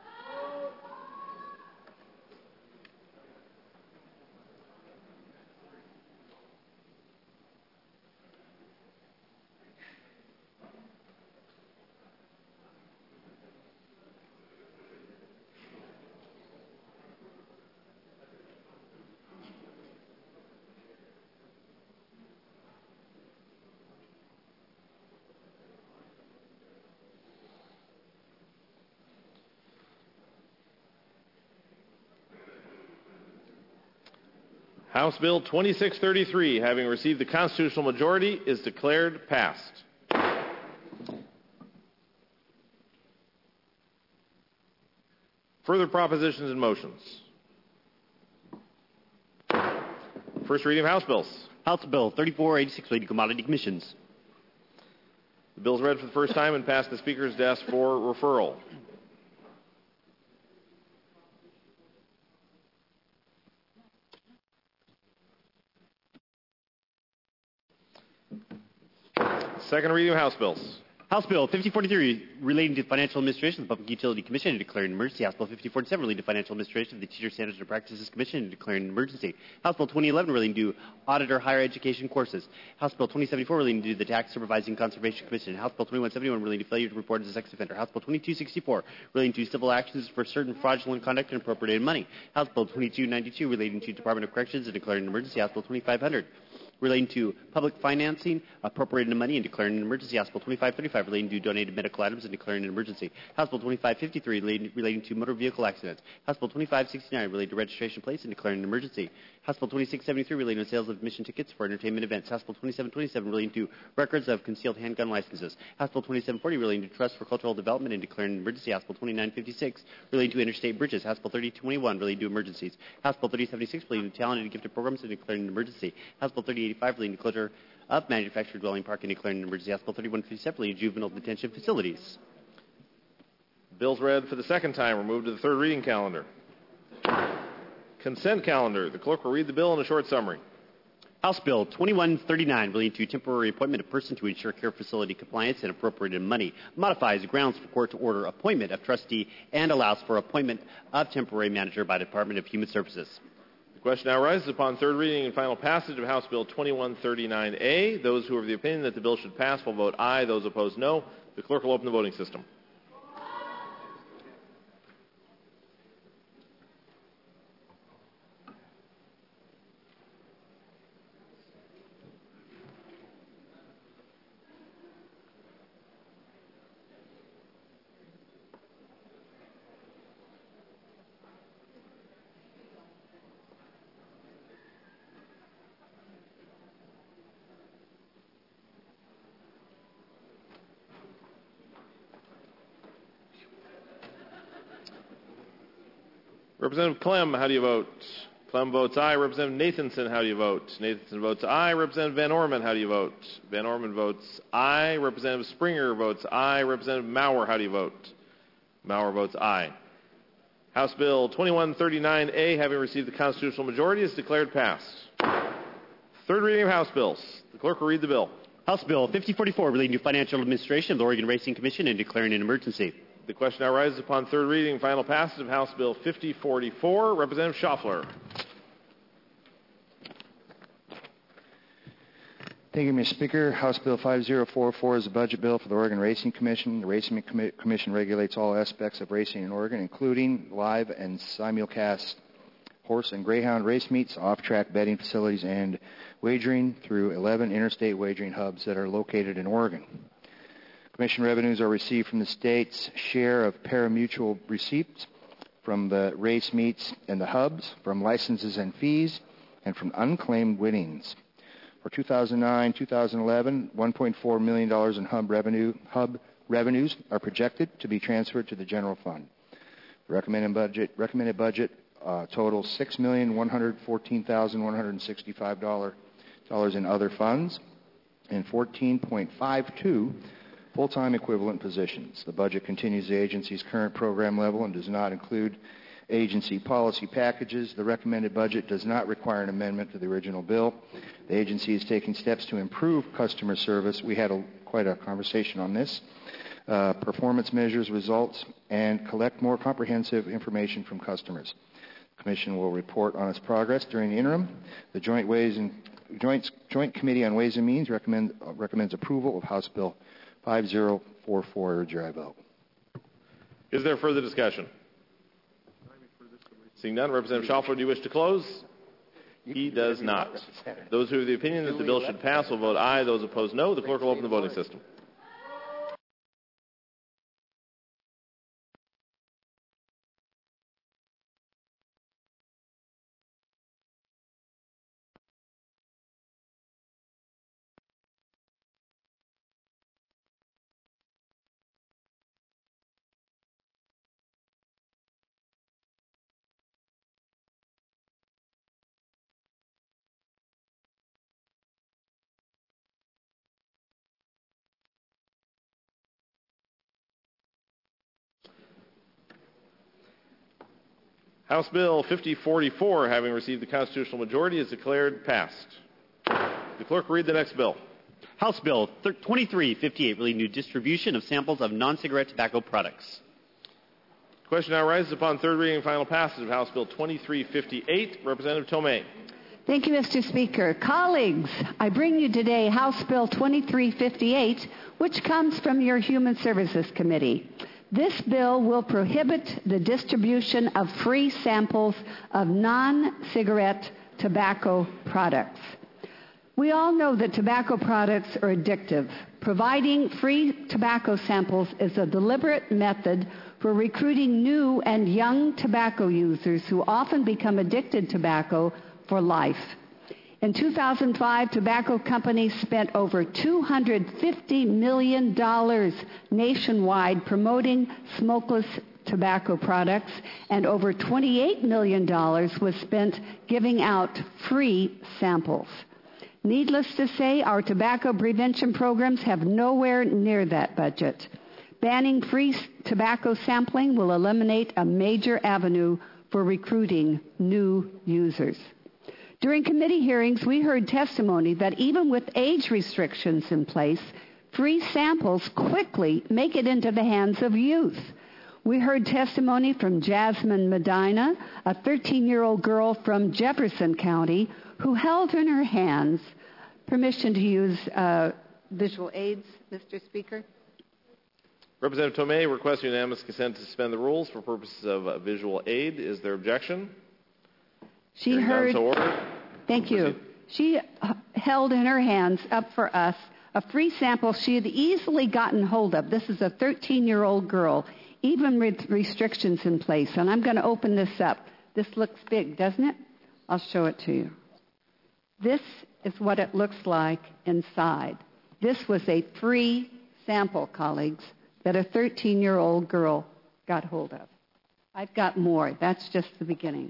S1: House Bill twenty-six thirty-three, having received the constitutional majority, is declared passed. Further propositions and motions. First reading of House bills.
S11: House Bill thirty-four eighty-six, relating to commodity commissions.
S1: The bill is read for the first time and passed the Speaker's desk for referral. Second reading of House bills.
S11: House Bill fifty forty-three, relating to financial administration of the Public Utility Commission and declaring an emergency. House Bill fifty forty-seven, relating to financial administration of the Teacher Standards and Practices Commission and declaring an emergency. House Bill twenty eleven, relating to auditor higher education courses. House Bill twenty seventy-four, relating to the Tax Supervising Conservation Commission. House Bill twenty-one seventy-one, relating to failure to report as a sex offender. House Bill twenty-two sixty-four, relating to civil actions for certain fraudulent conduct and appropriated money. House Bill twenty-two ninety-two, relating to Department of Corrections and declaring an emergency. House Bill twenty-five hundred, relating to public financing, appropriating money, and declaring an emergency. House Bill twenty-five thirty-five, relating to donated medical items and declaring an emergency. House Bill twenty-five fifty-three, relating, relating to motor vehicle accidents. House Bill twenty-five sixty-nine, relating to registration plates and declaring an emergency. House Bill twenty-six seventy-three, relating to sales of admission tickets for entertainment events. House Bill twenty-seven twenty-seven, relating to records of concealed handgun licenses. House Bill twenty-seven forty, relating to trust for cultural development and declaring an emergency. House Bill twenty-nine fifty-six, relating to interstate bridges. House Bill thirty twenty-one, relating to emergencies. House Bill thirty seventy-six, relating to talented and gifted programs and declaring an emergency. House Bill thirty eighty-five, relating to closure of manufactured dwelling park and declaring an emergency. House Bill thirty-one fifty-seven, relating to juvenile detention facilities.
S1: Bills read for the second time. We're moved to the third reading calendar. Consent calendar. The clerk will read the bill in a short summary.
S11: House Bill twenty-one thirty-nine, relating to temporary appointment of person to ensure care facility compliance and appropriated money, modifies grounds for court to order appointment of trustee and allows for appointment of temporary manager by Department of Human Services.
S1: The question now arises upon third reading and final passage of House Bill twenty-one thirty-nine A. Those who are of the opinion that the bill should pass will vote aye. Those opposed, no. The clerk will open the voting system. Representative Clem, how do you vote? Clem votes aye. Representative Nathanson, how do you vote? Nathanson votes aye. Representative Van Orman, how do you vote? Van Orman votes aye. Representative Springer votes aye. Representative Maurer, how do you vote? Maurer votes aye. House Bill twenty-one thirty-nine A, having received the constitutional majority, is declared passed. Third reading of House bills. The clerk will read the bill.
S11: House Bill fifty forty-four, relating to financial administration of the Oregon Racing Commission and declaring an emergency.
S1: The question now rises upon third reading and final passage of House Bill fifty forty-four. Representative Schaffler.
S16: Thank you, Mister Speaker. House Bill fifty forty-four is a budget bill for the Oregon Racing Commission. The Racing Commission regulates all aspects of racing in Oregon, including live and simulcast horse and greyhound race meets, off-track betting facilities, and wagering through eleven interstate wagering hubs that are located in Oregon. Commission revenues are received from the state's share of pari-mutuel receipts, from the race meets and the hubs, from licenses and fees, and from unclaimed winnings. For two thousand nine to two thousand eleven, one point four million dollars in hub revenue hub revenues are projected to be transferred to the general fund. The recommended budget recommended budget uh, totals six million one hundred fourteen thousand one hundred sixty-five dollars in other funds and fourteen point five two full-time equivalent positions. The budget continues the agency's current program level and does not include agency policy packages. The recommended budget does not require an amendment to the original bill. The agency is taking steps to improve customer service. We had a, quite a conversation on this. Uh, performance measures, results, and collect more comprehensive information from customers. The Commission will report on its progress during the interim. The Joint Ways and Joint, Joint Committee on Ways and Means recommend, uh, recommends approval of House Bill fifty forty-four. Urge your aye vote.
S1: Is there further discussion? Seeing none, Representative Schaffler, do you wish to close? He does not. Those who have the opinion that the bill should pass will vote aye. Those opposed, no. The clerk will open the voting system. House Bill fifty forty-four, having received the constitutional majority, is declared passed. The clerk will read the next bill.
S11: House Bill twenty-three fifty-eight, relating to distribution of samples of non-cigarette tobacco products.
S1: The question now rises upon third reading and final passage of House Bill twenty-three fifty-eight. Representative Tomei.
S20: Thank you, Mister Speaker. Colleagues, I bring you today House Bill twenty-three fifty-eight, which comes from your Human Services Committee. This bill will prohibit the distribution of free samples of non-cigarette tobacco products. We all know that tobacco products are addictive. Providing free tobacco samples is a deliberate method for recruiting new and young tobacco users who often become addicted to tobacco for life. In two thousand five, tobacco companies spent over two hundred fifty million dollars nationwide promoting smokeless tobacco products, and over twenty-eight million dollars was spent giving out free samples. Needless to say, our tobacco prevention programs have nowhere near that budget. Banning free tobacco sampling will eliminate a major avenue for recruiting new users. During committee hearings, we heard testimony that even with age restrictions in place, free samples quickly make it into the hands of youth. We heard testimony from Jasmine Medina, a thirteen-year-old girl from Jefferson County, who held in her hands permission to use uh, visual aids, Mister Speaker.
S1: Representative Tomei requests unanimous consent to suspend the rules for purposes of uh, visual aid. Is there objection?
S20: She
S1: Hearing
S20: heard.
S1: none, so ordered.
S20: Thank you.
S1: Proceed.
S20: She uh, held in her hands up for us a free sample she had easily gotten hold of. This is a thirteen-year-old girl, even with restrictions in place. And I'm going to open this up. This looks big, doesn't it? I'll show it to you. This is what it looks like inside. This was a free sample, colleagues, that a thirteen-year-old girl got hold of. I've got more. That's just the beginning.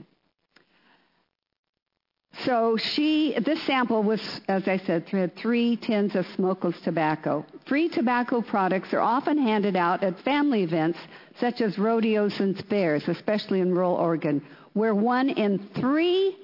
S20: So she, this sample was, as I said, had three tins of smokeless tobacco. Free tobacco products are often handed out at family events such as rodeos and fairs, especially in rural Oregon, where one in three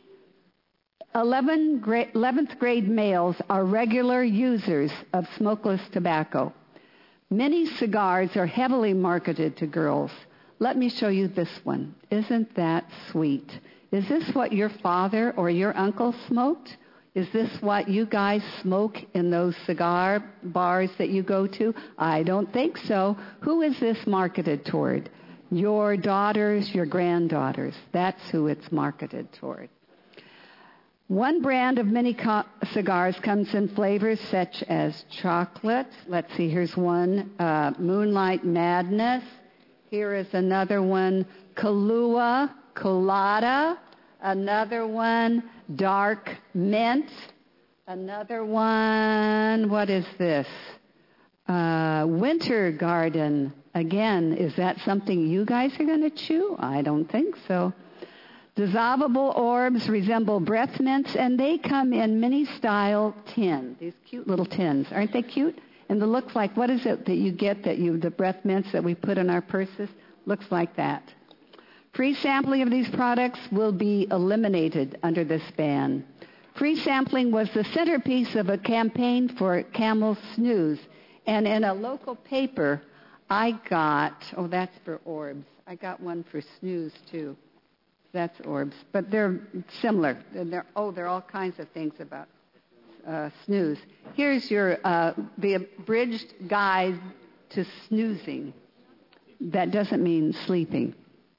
S20: eleventh grade males are regular users of smokeless tobacco. Many cigars are heavily marketed to girls. Let me show you this one. Isn't that sweet? Is this what your father or your uncle smoked? Is this what you guys smoke in those cigar bars that you go to? I don't think so. Who is this marketed toward? Your daughters, your granddaughters. That's who it's marketed toward. One brand of many co- cigars comes in flavors such as chocolate. Let's see, here's one, uh, Moonlight Madness. Here is another one, Kahlua Colada. Another one, Dark Mint. Another one, what is this? Uh, Winter Garden. Again, is that something you guys are going to chew? I don't think so. Dissolvable orbs resemble breath mints, and they come in mini-style tin. These cute little tins. Aren't they cute? And it looks like, what is it that you get, that you, the breath mints that we put in our purses? Looks like that. Free sampling of these products will be eliminated under this ban. Free sampling was the centerpiece of a campaign for Camel Snooze. And in a local paper, I got, oh, that's for orbs. I got one for snooze, too. That's orbs. But they're similar. They're, oh, there are all kinds of things about uh, snooze. Here's your uh, the abridged guide to snoozing. That doesn't mean sleeping.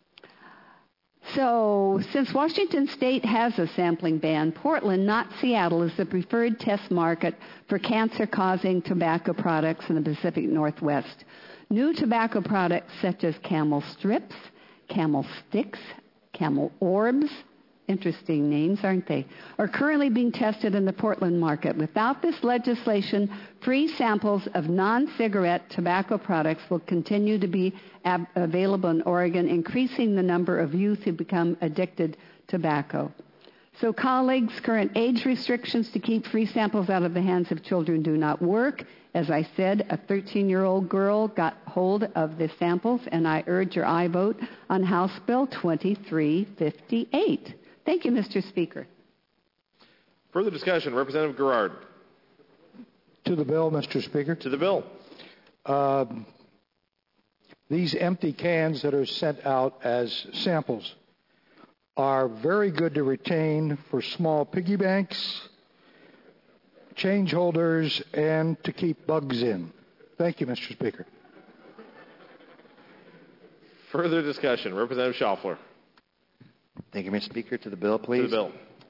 S20: So, since Washington State has a sampling ban, Portland, not Seattle, is the preferred test market for cancer-causing tobacco products in the Pacific Northwest. New tobacco products such as Camel Strips, Camel Sticks, Camel Orbs, interesting names, aren't they, are currently being tested in the Portland market. Without this legislation, free samples of non-cigarette tobacco products will continue to be ab- available in Oregon, increasing the number of youth who become addicted to tobacco. So, colleagues, current age restrictions to keep free samples out of the hands of children do not work. As I said, a thirteen-year-old girl got hold of the samples, and I urge your aye vote on House Bill twenty-three fifty-eight. Thank you, Mister Speaker.
S1: Further discussion. Representative Garrard.
S12: To the bill, Mister Speaker.
S1: To the bill.
S12: Uh, these empty cans that are sent out as samples are very good to retain for small piggy banks, change holders, and to keep bugs in. Thank you, Mister Speaker.
S1: Further discussion. Representative Schaffler.
S16: Thank you, Mister Speaker. To the bill, please.
S1: To the bill.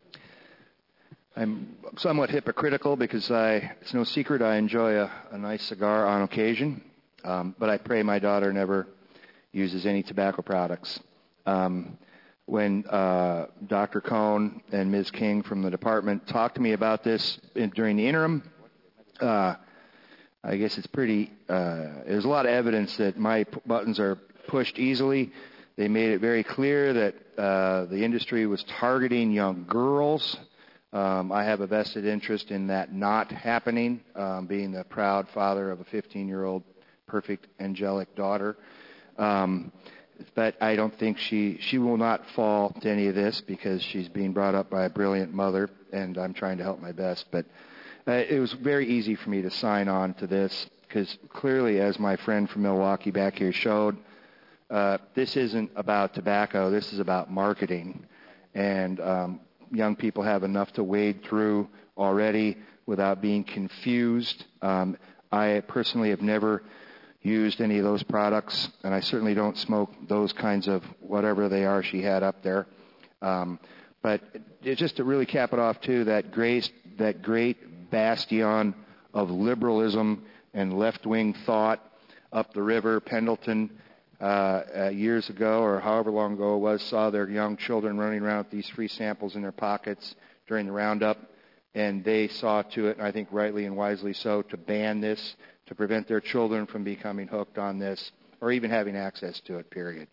S16: I'm somewhat hypocritical because I, it's no secret I enjoy a, a nice cigar on occasion, um, but I pray my daughter never uses any tobacco products. Um, when uh, Doctor Cohn and Miz King from the department talked to me about this in, during the interim, uh, I guess it's pretty, uh, there's a lot of evidence that my p- buttons are pushed easily. They made it very clear that uh, the industry was targeting young girls. Um, I have a vested interest in that not happening, um, being the proud father of a fifteen-year-old perfect angelic daughter. Um, but I don't think she, she will not fall to any of this because she's being brought up by a brilliant mother, and I'm trying to help my best. But uh, it was very easy for me to sign on to this because clearly, as my friend from Milwaukee back here showed, uh, this isn't about tobacco. This is about marketing. And um, young people have enough to wade through already without being confused. Um, I personally have never used any of those products, and I certainly don't smoke those kinds of whatever they are she had up there. Um, but it, just to really cap it off, too, that great, that great bastion of liberalism and left-wing thought up the river, Pendleton, uh, uh, years ago or however long ago it was, saw their young children running around with these free samples in their pockets during the roundup, and they saw to it, and I think rightly and wisely so, to ban this, to prevent their children from becoming hooked on this or even having access to it, period.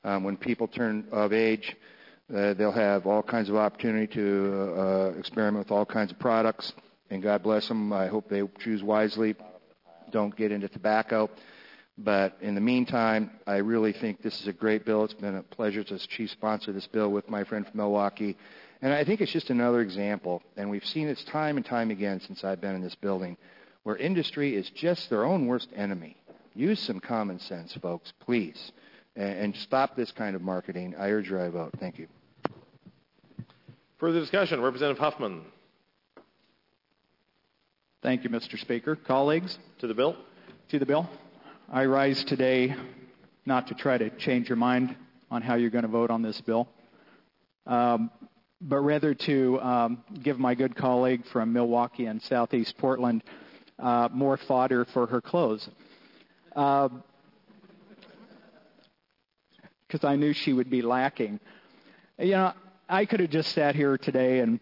S16: Um, when people turn of age, uh, they'll have all kinds of opportunity to uh, experiment with all kinds of products. And God bless them. I hope they choose wisely. Don't get into tobacco. But in the meantime, I really think this is a great bill. It's been a pleasure to chief sponsor this bill with my friend from Milwaukee. And I think it's just another example, and we've seen this time and time again since I've been in this building, where industry is just their own worst enemy. Use some common sense, folks, please, and, and stop this kind of marketing. I urge your vote. Thank you.
S1: Further discussion, Representative Huffman.
S21: Thank you, Mister Speaker. Colleagues.
S1: To the bill.
S21: To the bill. I rise today not to try to change your mind on how you're going to vote on this bill, um, but rather to um, give my good colleague from Milwaukee and Southeast Portland uh, more fodder for her clothes. Because uh, I knew she would be lacking. You know, I could have just sat here today and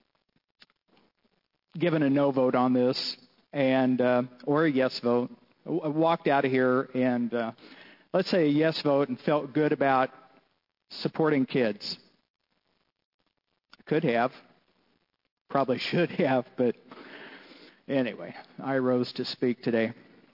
S21: given a no vote on this, and uh, or a yes vote. I walked out of here and, uh, let's say, a yes vote and felt good about supporting kids. Could have. Probably should have, but anyway, I rose to speak today.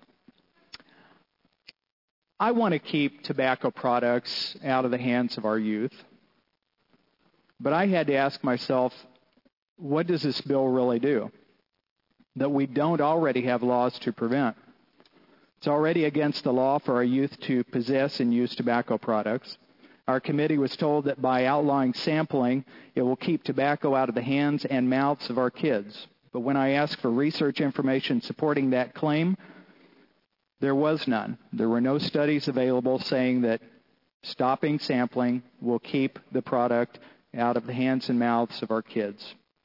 S21: I want to keep tobacco products out of the hands of our youth, but I had to ask myself, what does this bill really do that we don't already have laws to prevent? It's already against the law for our youth to possess and use tobacco products. Our committee was told that by outlawing sampling, it will keep tobacco out of the hands and mouths of our kids. But when I asked for research information supporting that claim, there was none. There were no studies available saying that stopping sampling will keep the product out of the hands and mouths of our kids.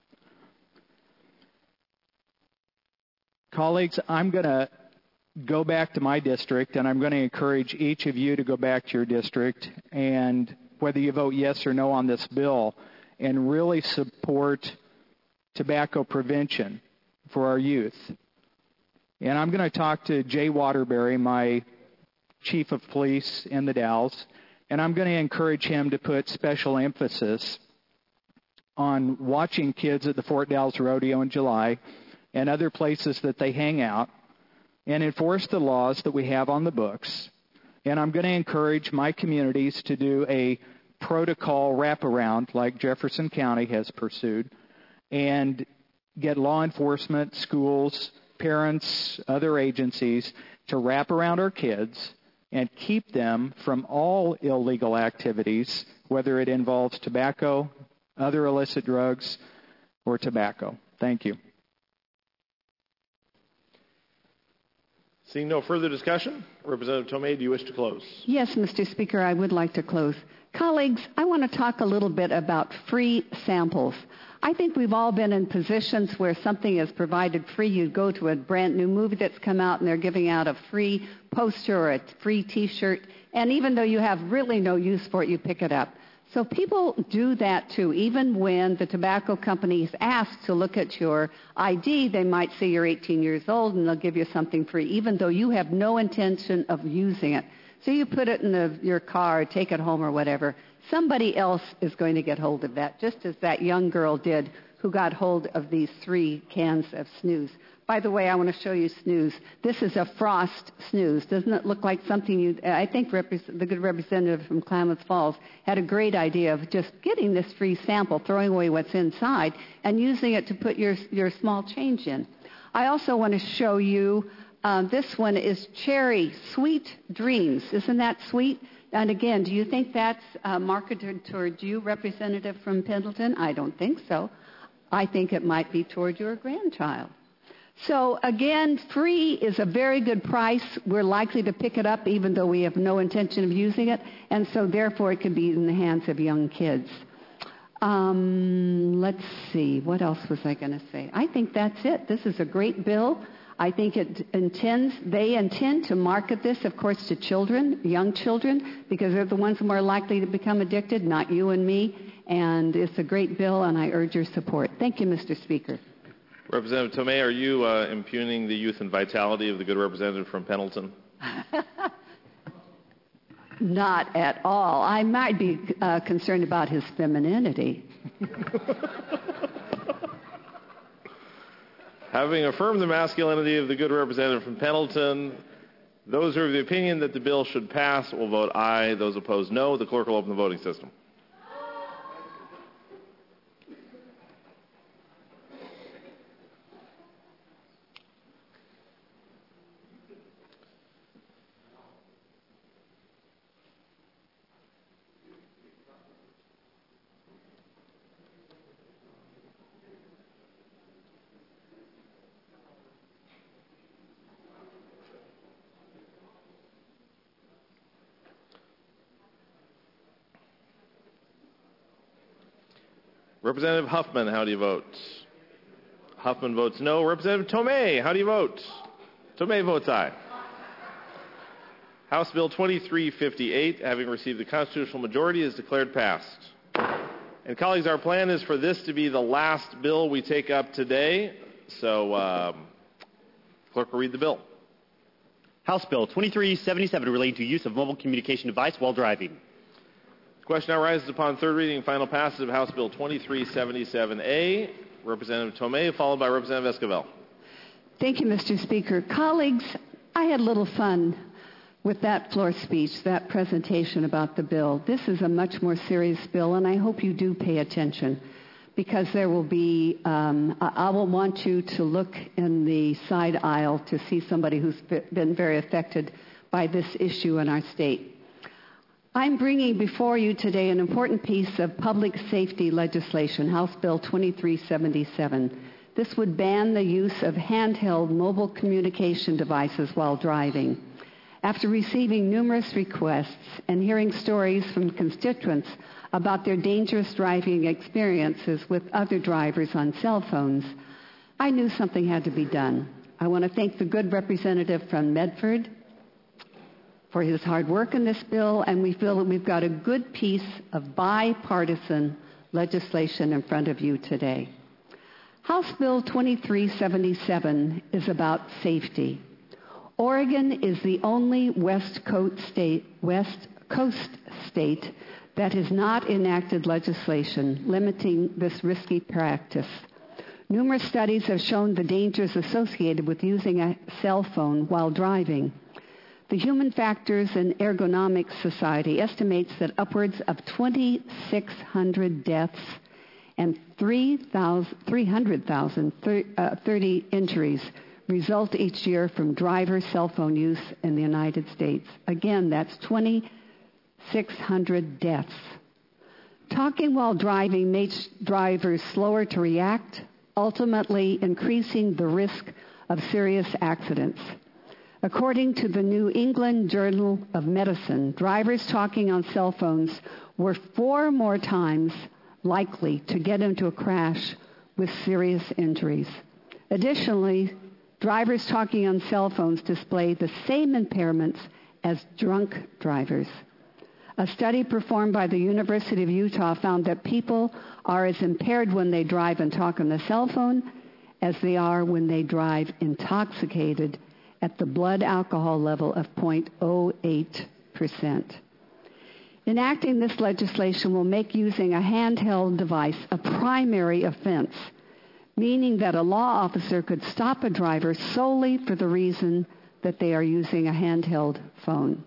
S21: Colleagues, I'm going to go back to my district, and I'm going to encourage each of you to go back to your district, and whether you vote yes or no on this bill, and really support tobacco prevention for our youth. And I'm going to talk to Jay Waterbury, my chief of police in the Dalles, and I'm going to encourage him to put special emphasis on watching kids at the Fort Dalles Rodeo in July and other places that they hang out, and enforce the laws that we have on the books. And I'm going to encourage my communities to do a protocol wraparound like Jefferson County has pursued, and get law enforcement, schools, parents, other agencies to wrap around our kids and keep them from all illegal activities, whether it involves tobacco, other illicit drugs, or tobacco. Thank you.
S1: Seeing no further discussion, Representative Tomei, do you wish to close?
S20: Yes, Mister Speaker, I would like to close. Colleagues, I want to talk a little bit about free samples. I think we've all been in positions where something is provided free. You go to a brand new movie that's come out and they're giving out a free poster or a free T-shirt, and even though you have really no use for it, you pick it up. So people do that too. Even when the tobacco company is asked to look at your I D, they might say you're eighteen years old and they'll give you something free, even though you have no intention of using it. So you put it in the, your car, take it home or whatever. Somebody else is going to get hold of that, just as that young girl did who got hold of these three cans of snooze. By the way, I want to show you snooze. This is a Frost snooze. Doesn't it look like something you... I think repre- the good representative from Klamath Falls had a great idea of just getting this free sample, throwing away what's inside, and using it to put your, your small change in. I also want to show you, um, this one is Cherry Sweet Dreams. Isn't that sweet? And again, do you think that's uh, marketed toward you, Representative from Pendleton? I don't think so. I think it might be toward your grandchild. So again, free is a very good price. We're likely to pick it up even though we have no intention of using it, and so therefore it can be in the hands of young kids. Um, let's see, what else was I going to say? I think that's it. This is a great bill. I think it intends, they intend to market this, of course, to children, young children, because they're the ones more likely to become addicted, not you and me. And it's a great bill, and I urge your support. Thank you, Mister Speaker.
S1: Representative Tomei, are you uh, impugning the youth and vitality of the good representative from Pendleton?
S20: Not at all. I might be uh, concerned about his femininity.
S1: Having affirmed the masculinity of the good representative from Pendleton, those who are of the opinion that the bill should pass will vote aye. Those opposed, no. The clerk will open the voting system. Representative Huffman, how do you vote? Huffman votes no. Representative Tomei, how do you vote? Tomei votes aye. House Bill twenty-three fifty-eight, having received the constitutional majority, is declared passed. And colleagues, our plan is for this to be the last bill we take up today. So, um, clerk will read the bill.
S11: House Bill twenty-three seventy-seven, relating to use of mobile communication device while driving.
S1: The question now rises upon third reading and final passage of House Bill twenty-three seventy-seven A. Representative Tomei, followed by Representative Esquivel.
S20: Thank you, Mister Speaker. Colleagues, I had a little fun with that floor speech, that presentation about the bill. This is a much more serious bill, and I hope you do pay attention, because there will be, um, I will want you to look in the side aisle to see somebody who's been very affected by this issue in our state. I'm bringing before you today an important piece of public safety legislation, House Bill twenty-three seventy-seven. This would ban the use of handheld mobile communication devices while driving. After receiving numerous requests and hearing stories from constituents about their dangerous driving experiences with other drivers on cell phones, I knew something had to be done. I want to thank the good representative from Medford for his hard work in this bill, and we feel that we've got a good piece of bipartisan legislation in front of you today. House Bill twenty-three seventy-seven is about safety. Oregon is the only West Coast state, West Coast state that has not enacted legislation limiting this risky practice. Numerous studies have shown the dangers associated with using a cell phone while driving. The Human Factors and Ergonomics Society estimates that upwards of twenty-six hundred deaths and three hundred thousand thirty injuries result each year from driver cell phone use in the United States. Again, that's twenty-six hundred deaths. Talking while driving makes drivers slower to react, ultimately increasing the risk of serious accidents. According to the New England Journal of Medicine, drivers talking on cell phones were four more times likely to get into a crash with serious injuries. Additionally, drivers talking on cell phones display the same impairments as drunk drivers. A study performed by the University of Utah found that people are as impaired when they drive and talk on the cell phone as they are when they drive intoxicated at the blood alcohol level of zero point zero eight percent. Enacting this legislation will make using a handheld device a primary offense, meaning that a law officer could stop a driver solely for the reason that they are using a handheld phone.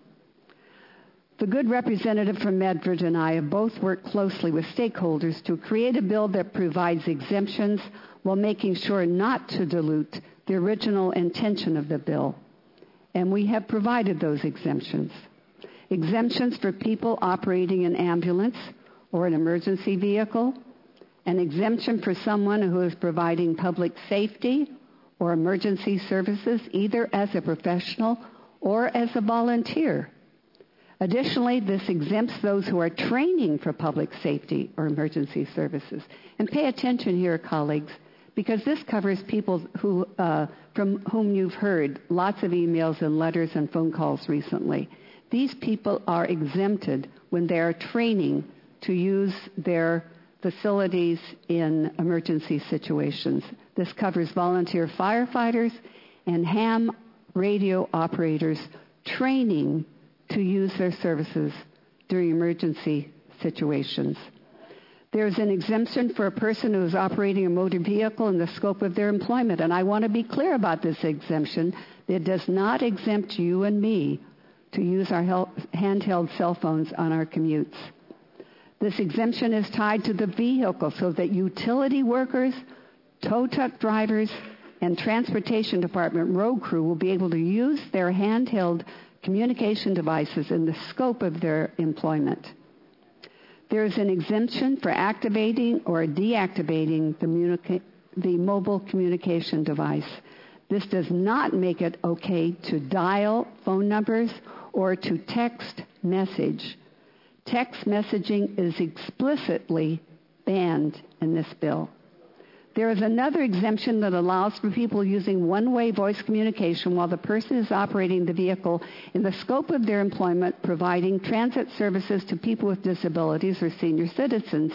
S20: The good representative from Medford and I have both worked closely with stakeholders to create a bill that provides exemptions while making sure not to dilute the original intention of the bill. And we have provided those exemptions. Exemptions for people operating an ambulance or an emergency vehicle, an exemption for someone who is providing public safety or emergency services, either as a professional or as a volunteer. Additionally, this exempts those who are training for public safety or emergency services. And pay attention here, colleagues, because this covers people who, uh, from whom you've heard lots of emails and letters and phone calls recently. These people are exempted when they are training to use their facilities in emergency situations. This covers volunteer firefighters and ham radio operators training to use their services during emergency situations. There's an exemption for a person who is operating a motor vehicle in the scope of their employment. And I want to be clear about this exemption. It does not exempt you and me to use our handheld cell phones on our commutes. This exemption is tied to the vehicle so that utility workers, tow truck drivers, and transportation department road crew will be able to use their handheld communication devices in the scope of their employment. There is an exemption for activating or deactivating the, communica- the mobile communication device. This does not make it okay to dial phone numbers or to text message. Text messaging is explicitly banned in this bill. There is another exemption that allows for people using one-way voice communication while the person is operating the vehicle in the scope of their employment, providing transit services to people with disabilities or senior citizens,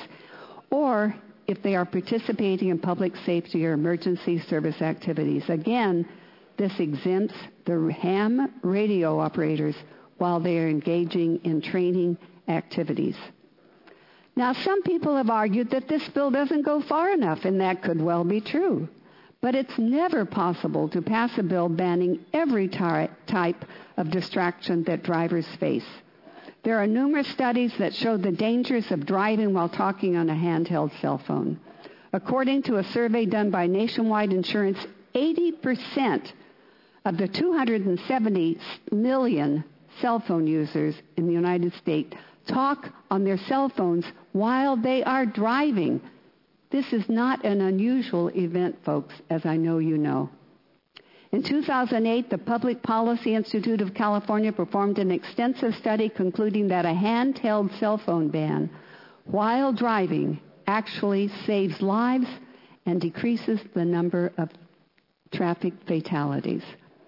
S20: or if they are participating in public safety or emergency service activities. Again, this exempts the ham radio operators while they are engaging in training activities. Now, some people have argued that this bill doesn't go far enough, and that could well be true. But it's never possible to pass a bill banning every ty- type of distraction that drivers face. There are numerous studies that show the dangers of driving while talking on a handheld cell phone. According to a survey done by Nationwide Insurance, eighty percent of the two hundred seventy million cell phone users in the United States talk on their cell phones while they are driving. This is not an unusual event, folks, as I know you know. In two thousand eight, the Public Policy Institute of California performed an extensive study concluding that a handheld cell phone ban while driving actually saves lives and decreases the number of traffic fatalities.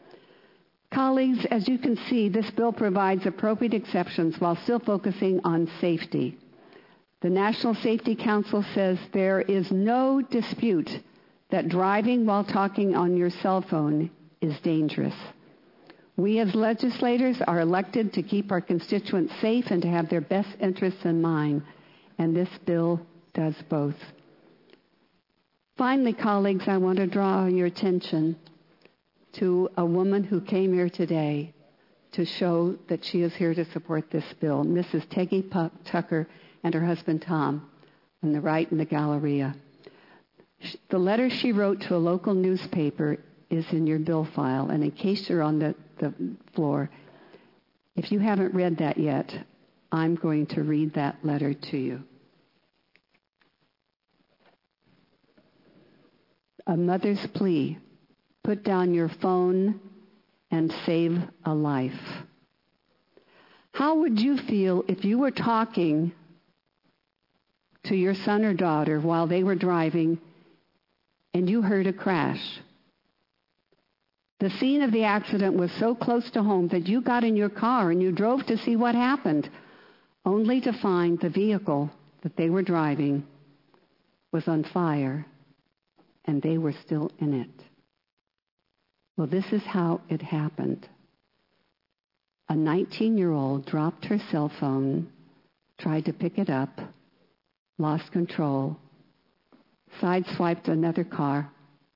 S20: Colleagues, as you can see, this bill provides appropriate exceptions while still focusing on safety. The National Safety Council says there is no dispute that driving while talking on your cell phone is dangerous. We as legislators are elected to keep our constituents safe and to have their best interests in mind, and this bill does both. Finally, colleagues, I want to draw your attention to a woman who came here today to show that she is here to support this bill, Missus Peggy Tucker and her husband Tom, on the right in the Galleria. The letter she wrote to a local newspaper is in your bill file, and in case you're on the, the floor, if you haven't read that yet, I'm going to read that letter to you. A mother's plea: put down your phone and save a life. How would you feel if you were talking to your son or daughter while they were driving and you heard a crash? The scene of the accident was so close to home that you got in your car and you drove to see what happened, only to find the vehicle that they were driving was on fire and they were still in it. Well, this is how it happened. A nineteen-year-old dropped her cell phone, tried to pick it up, lost control, sideswiped another car,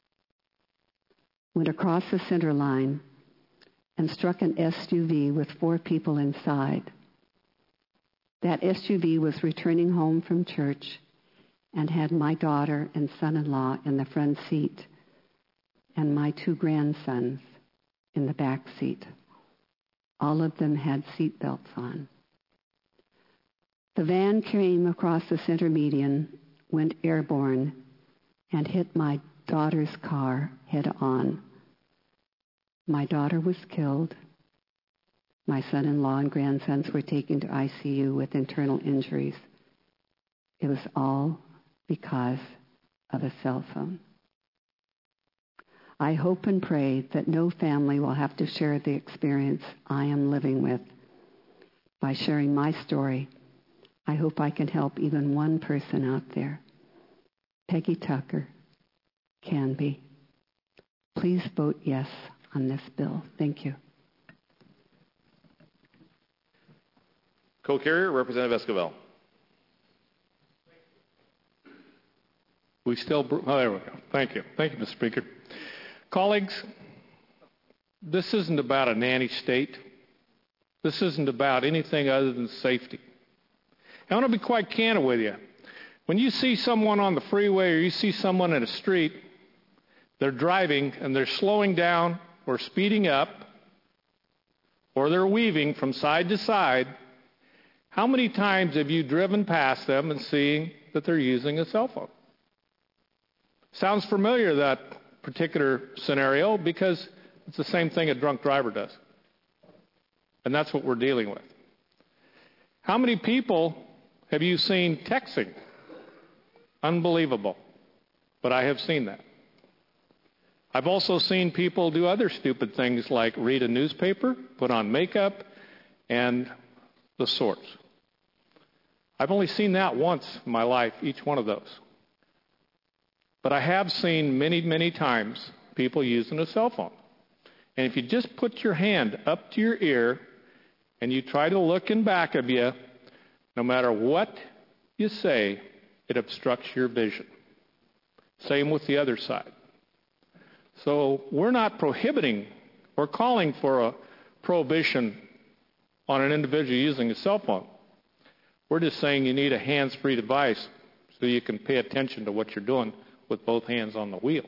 S20: went across the center line, and struck an S U V with four people inside. That S U V was returning home from church and had my daughter and son-in-law in the front seat and my two grandsons in the back seat. All of them had seat belts on. The van came across the center median, went airborne, and hit my daughter's car head on. My daughter was killed. My son-in-law and grandsons were taken to I C U with internal injuries. It was all because of a cell phone. I hope and pray that no family will have to share the experience I am living with. By sharing my story, I hope I can help even one person out there. Peggy Tucker can be. Please vote yes on this bill. Thank you.
S1: Co-carrier, Representative Esquivel.
S15: We still, oh, there we go. Thank you. Thank you, Mister Speaker. Colleagues, this isn't about a nanny state. This isn't about anything other than safety. I want to be quite candid with you. When you see someone on the freeway or you see someone in a street, they're driving and they're slowing down or speeding up or they're weaving from side to side, how many times have you driven past them and seen that they're using a cell phone? Sounds familiar, that particular scenario, because it's the same thing a drunk driver does. And that's what we're dealing with. How many people have you seen texting? Unbelievable. But I have seen that. I've also seen people do other stupid things like read a newspaper, put on makeup, and the sorts. I've only seen that once in my life, each one of those. But I have seen many, many times people using a cell phone. And if you just put your hand up to your ear and you try to look in back of you, no matter what you say, it obstructs your vision. Same with the other side. So we're not prohibiting or calling for a prohibition on an individual using a cell phone. We're just saying you need a hands-free device so you can pay attention to what you're doing with both hands on the wheel.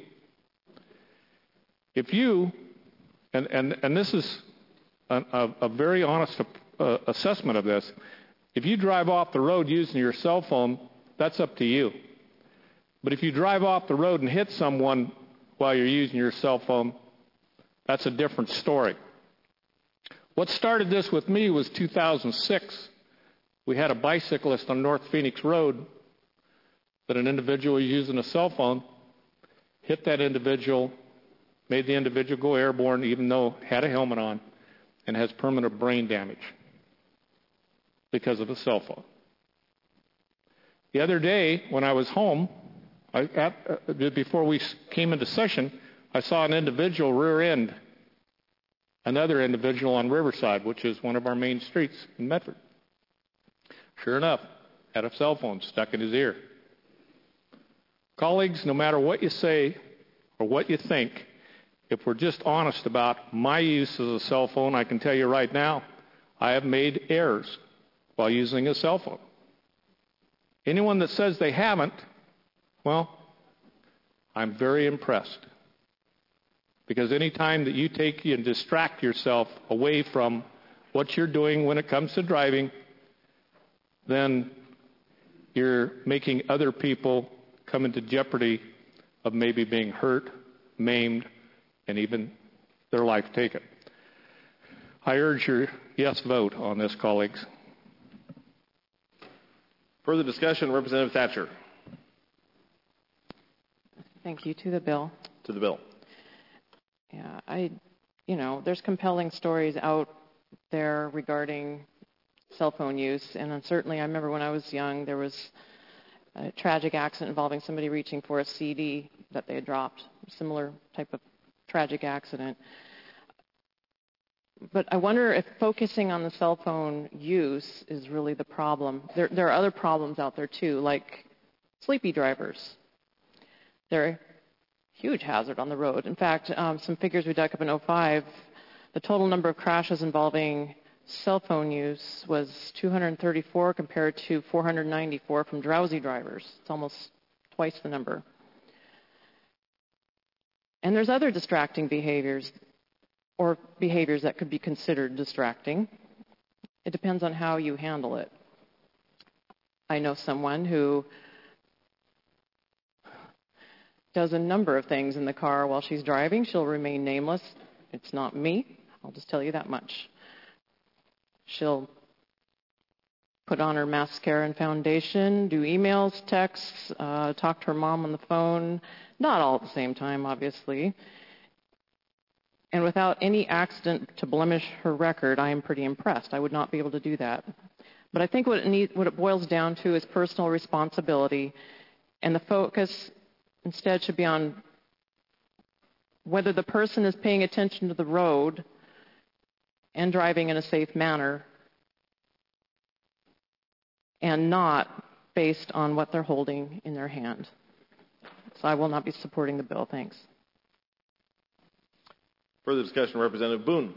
S15: If you, and, and, and this is a, a, a very honest uh, assessment of this, if you drive off the road using your cell phone, that's up to you. But if you drive off the road and hit someone while you're using your cell phone, that's a different story. What started this with me was two thousand six. We had a bicyclist on North Phoenix Road that an individual using a cell phone hit that individual, made the individual go airborne even though had a helmet on, and has permanent brain damage because of a cell phone. The other day when I was home, I, at, uh, before we came into session, I saw an individual rear-end another individual on Riverside, which is one of our main streets in Medford. Sure enough, had a cell phone stuck in his ear. Colleagues, no matter what you say or what you think, if we're just honest about my use of a cell phone, I can tell you right now, I have made errors while using a cell phone. Anyone that says they haven't, well, I'm very impressed. Because any time that you take and distract yourself away from what you're doing when it comes to driving, then you're making other people come into jeopardy of maybe being hurt, maimed, and even their life taken. I urge your yes vote on this, colleagues.
S1: Further discussion, Representative Thatcher.
S13: Thank you. To the bill.
S1: To the bill.
S13: Yeah, I, you know, there's compelling stories out there regarding cell phone use, and certainly I remember when I was young, there was a tragic accident involving somebody reaching for a C D that they had dropped, a similar type of tragic accident. But I wonder if focusing on the cell phone use is really the problem. There, there are other problems out there too, like sleepy drivers. They're a huge hazard on the road. In fact, um, some figures we dug up in oh five, the total number of crashes involving cell phone use was two hundred thirty-four compared to four hundred ninety-four from drowsy drivers. It's almost twice the number. And there's other distracting behaviors or behaviors that could be considered distracting. It depends on how you handle it. I know someone who does a number of things in the car while she's driving. She'll remain nameless. It's not me. I'll just tell you that much. She'll put on her mascara and foundation, do emails, texts, uh, talk to her mom on the phone, not all at the same time, obviously. And without any accident to blemish her record, I am pretty impressed. I would not be able to do that. But I think what it, need, what it boils down to is personal responsibility, and the focus instead should be on whether the person is paying attention to the road and driving in a safe manner and not based on what they're holding in their hand. So I will not be supporting the bill. Thanks.
S1: Further discussion, Representative Boone.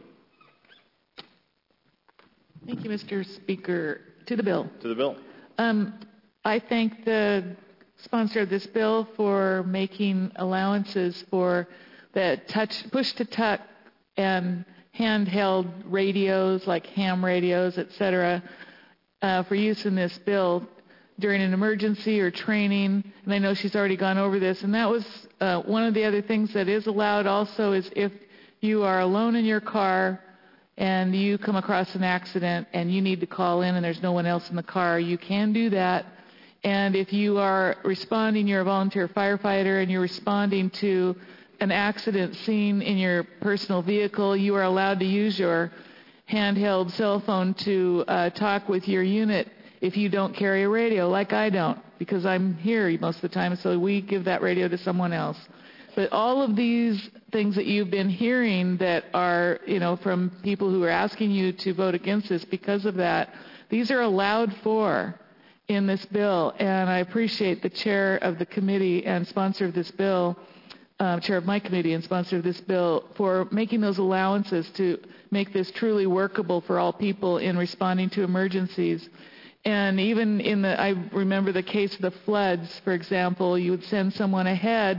S10: Thank you, Mister Speaker. To the bill.
S1: To the bill.
S10: Um, I thank the sponsor of this bill for making allowances for the touch, push-to-talk and handheld radios like ham radios, et cetera, uh, for use in this bill during an emergency or training. And I know she's already gone over this. And that was uh, one of the other things that is allowed also is if you are alone in your car and you come across an accident and you need to call in and there's no one else in the car, you can do that. And if you are responding, you're a volunteer firefighter and you're responding to an accident scene in your personal vehicle, you are allowed to use your handheld cell phone to uh, talk with your unit if you don't carry a radio, like I don't, because I'm here most of the time, so we give that radio to someone else. But all of these things that you've been hearing that are, you know, from people who are asking you to vote against this because of that, these are allowed for in this bill. And I appreciate the chair of the committee and sponsor of this bill, uh, chair of my committee and sponsor of this bill, for making those allowances to make this truly workable for all people in responding to emergencies. And even in the, I remember the case of the floods, for example, you would send someone ahead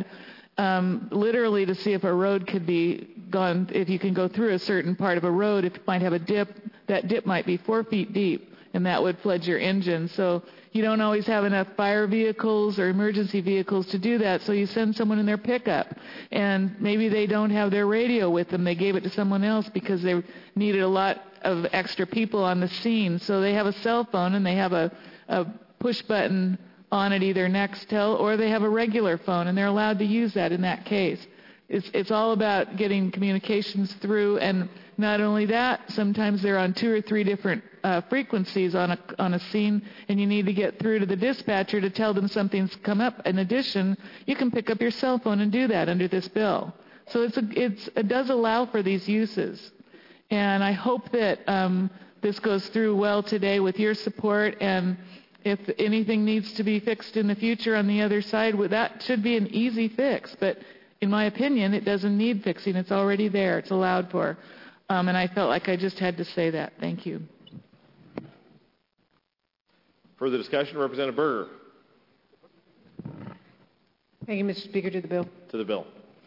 S10: Um, literally to see if a road could be gone, if you can go through a certain part of a road, if it might have a dip, that dip might be four feet deep, and that would flood your engine. So you don't always have enough fire vehicles or emergency vehicles to do that, so you send someone in their pickup, and maybe they don't have their radio with them. They gave it to someone else because they needed a lot of extra people on the scene. So they have a cell phone, and they have a, a push button on it, either Nextel, or they have a regular phone, and they're allowed to use that in that case. It's, it's all about getting communications through, and not only that, sometimes they're on two or three different uh, frequencies on a, on a scene, and you need to get through to the dispatcher to tell them something's come up. In addition, you can pick up your cell phone and do that under this bill. So it's a, it's, it does allow for these uses. And I hope that um, this goes through well today with your support, and if anything needs to be fixed in the future on the other side, well, that should be an easy fix. But in my opinion, it doesn't need fixing. It's already there. It's allowed for. Um, and I felt like I just had to say that. Thank you.
S1: Further discussion, Representative Berger.
S3: Thank you, Mister Speaker. To the bill.
S1: To the bill.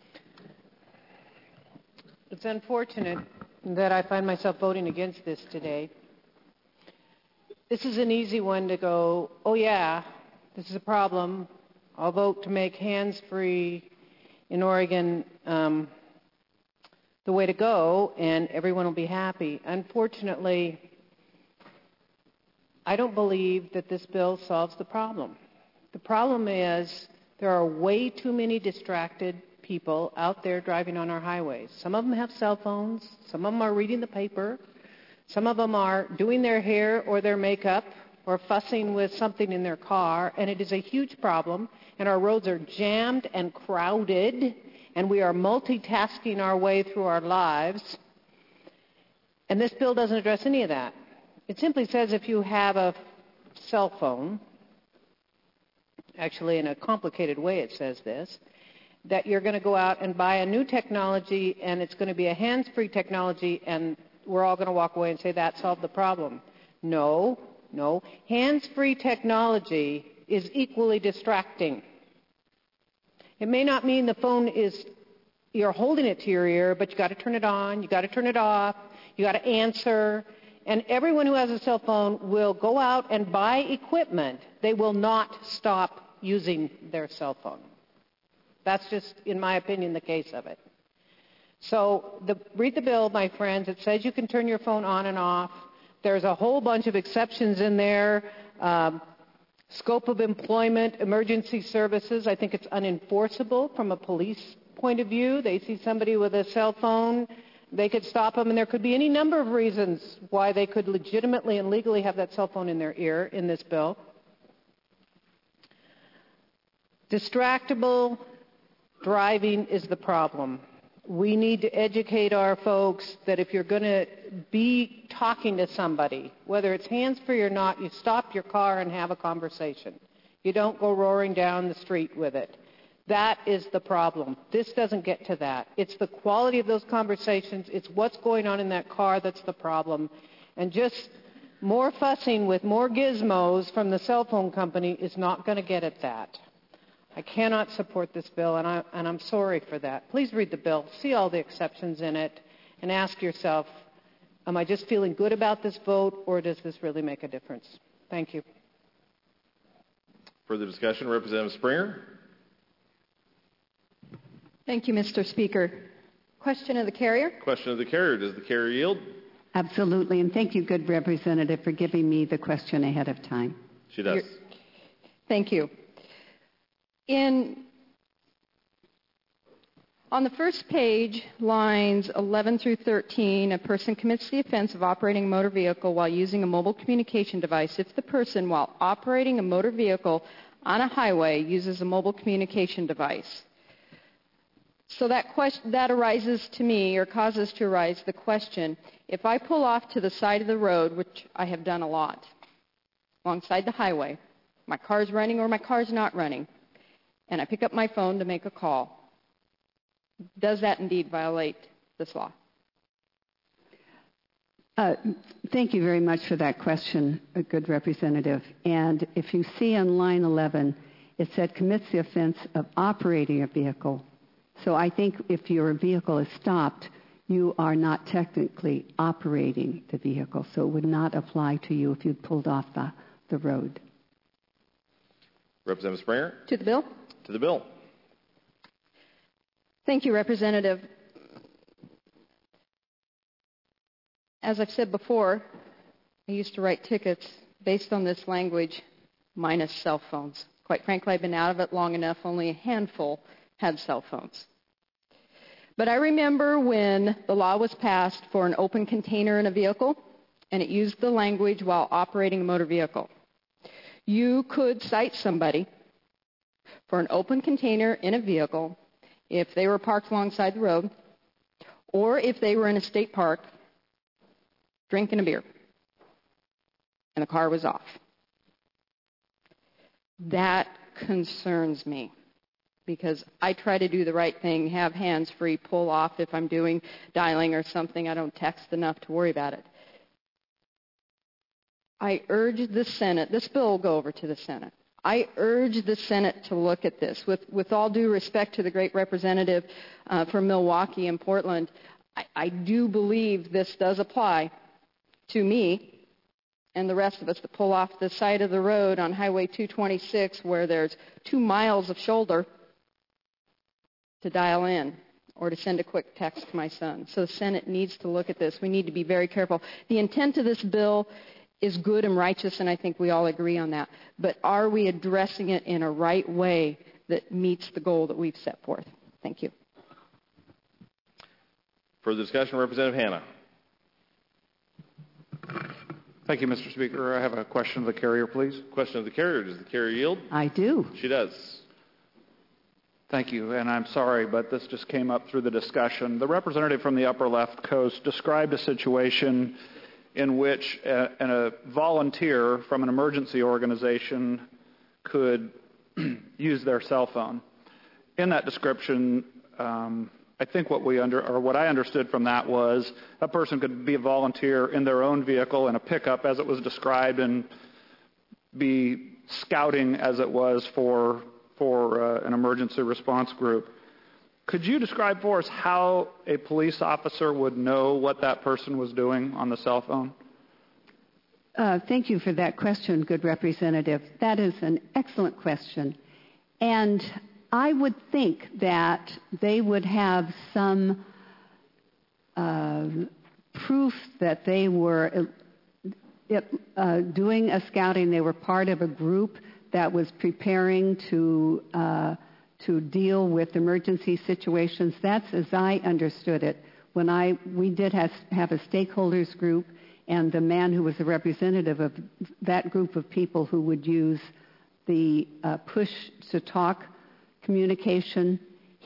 S3: It's unfortunate that I find myself voting against this today. This is an easy one to go, oh yeah, this is a problem. I'll vote to make hands-free in Oregon um, the way to go, and everyone will be happy. Unfortunately, I don't believe that this bill solves the problem. The problem is there are way too many distracted people out there driving on our highways. Some of them have cell phones. Some of them are reading the paper. Some of them are doing their hair or their makeup or fussing with something in their car, and it is a huge problem, and our roads are jammed and crowded, and we are multitasking our way through our lives. And this bill doesn't address any of that. It simply says if you have a cell phone, actually in a complicated way it says this, that you're going to go out and buy a new technology, and it's going to be a hands-free technology, and we're all going to walk away and say that solved the problem. No, no. Hands-free technology is equally distracting. It may not mean the phone is, you're holding it to your ear, but you got to turn it on, you got to turn it off, you got to answer. And everyone who has a cell phone will go out and buy equipment. They will not stop using their cell phone. That's just, in my opinion, the case of it. So the, read the bill, my friends. It says you can turn your phone on and off. There's a whole bunch of exceptions in there. Um, scope of employment, emergency services. I think it's unenforceable from a police point of view. They see somebody with a cell phone, they could stop them, and there could be any number of reasons why they could legitimately and legally have that cell phone in their ear in this bill. Distractible driving is the problem. we need to educate our folks that if you're going to be talking to somebody, whether it's hands-free or not, you stop your car and have a conversation. You don't go roaring down the street with it. That is the problem. This doesn't get to that. It's the quality of those conversations. It's what's going on in that car that's the problem. And just more fussing with more gizmos from the cell phone company is not going to get at that. I cannot support this bill, and, I, and I'm sorry for that. Please read the bill, see all the exceptions in it, and ask yourself, am I just feeling good about this vote, or does this really make a difference? Thank you.
S1: Further discussion, Representative Springer.
S2: Thank you, Mister Speaker. Question of the carrier.
S1: Question of the carrier. Does the carrier yield?
S20: Absolutely, and thank you, good representative, for giving me the question ahead of time.
S1: She does.
S2: You're, thank you. In, on the first page, lines eleven through thirteen, a person commits the offense of operating a motor vehicle while using a mobile communication device if the person, while operating a motor vehicle on a highway, uses a mobile communication device. So that, question, that arises to me, or causes to arise the question, if I pull off to the side of the road, which I have done a lot, alongside the highway, my car's running or my car's not running, and I pick up my phone to make a call, does that indeed violate this law?
S20: Uh, thank you very much for that question, a good representative. And if you see on line eleven, it said commits the offense of operating a vehicle. So I think if your vehicle is stopped, you are not technically operating the vehicle. So it would not apply to you if you pulled off the, the road.
S1: Representative Springer.
S2: To the bill.
S1: To the bill.
S2: Thank you, Representative. As I've said before, I used to write tickets based on this language, minus cell phones. Quite frankly, I've been out of it long enough, only a handful had cell phones. But I remember when the law was passed for an open container in a vehicle, and it used the language while operating a motor vehicle. You could cite somebody for an open container in a vehicle if they were parked alongside the road, or if they were in a state park drinking a beer, and the car was off. That concerns me, because I try to do the right thing, have hands-free, pull off if I'm doing dialing or something. I don't text enough to worry about it. I urge the Senate, this bill will go over to the Senate. I urge the Senate to look at this. With, with all due respect to the great representative uh, from Milwaukee and Portland, I, I do believe this does apply to me and the rest of us that pull off the side of the road on Highway two twenty-six where there's two miles of shoulder to dial in or to send a quick text to my son. So the Senate needs to look at this. We need to be very careful. The intent of this bill is good and righteous, and I think we all agree on that. But are we addressing it in a right way that meets the goal that we've set forth? Thank you.
S1: Further discussion, Representative Hanna.
S4: Thank you, Mister Speaker. I have a question of the carrier, please.
S1: Question of the carrier. Does the carrier yield?
S20: I do.
S1: She does.
S4: Thank you, and I'm sorry, but this just came up through the discussion. The representative from the upper left coast described a situation in which a, a volunteer from an emergency organization could use their cell phone. In that description, um, I think what we under, or what I understood from that was a person could be a volunteer in their own vehicle in a pickup, as it was described, and be scouting, as it was, for for uh, an emergency response group. Could you describe for us how a police officer would know what that person was doing on the cell phone?
S20: Uh, thank you for that question, good representative. That is an excellent question. And I would think that they would have some uh, proof that they were uh, uh, doing a scouting. They were part of a group that was preparing to uh, to deal with emergency situations. That's as I understood it. When I we did have, have a stakeholders group, and the man who was a representative of that group of people who would use the uh, push-to-talk communication,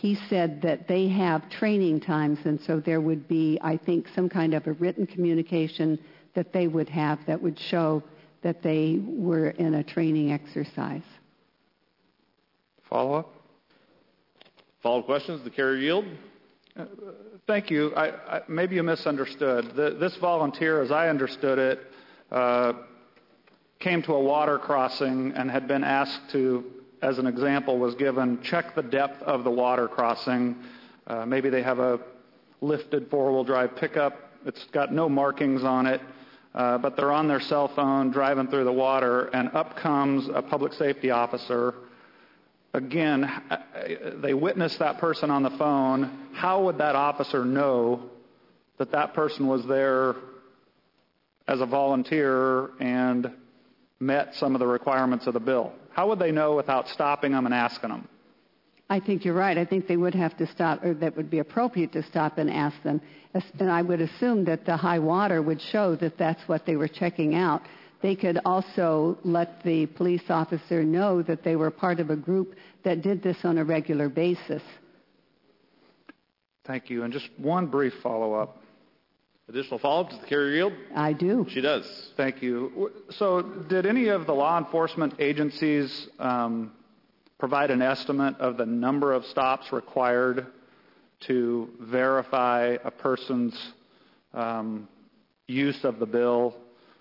S20: he said that they have training times, and so there would be, I think, some kind of a written communication that they would have that would show that they were in a training exercise.
S4: Follow-up?
S1: Follow-up questions? The carrier yield?
S4: Uh, thank you. I, I, maybe you misunderstood. The, this volunteer, as I understood it, uh, came to a water crossing and had been asked to, as an example was given, check the depth of the water crossing. Uh, maybe they have a lifted four-wheel drive pickup. It's got no markings on it, uh, but they're on their cell phone driving through the water, and up comes a public safety officer. Again, they witnessed that person on the phone. How would that officer know that that person was there as a volunteer and met some of the requirements of the bill? How would they know without stopping them and asking them?
S20: I think you're right. I think they would have to stop, or that would be appropriate to stop and ask them. And I would assume that the high water would show that that's what they were checking out. They could also let the police officer know that they were part of a group that did this on a regular basis.
S4: Thank you. And just one brief follow-up.
S1: Additional follow-up? Does the carrier yield?
S20: I do.
S1: She does.
S4: Thank you. So did any of the law enforcement agencies um, provide an estimate of the number of stops required to verify a person's um, use of the bill?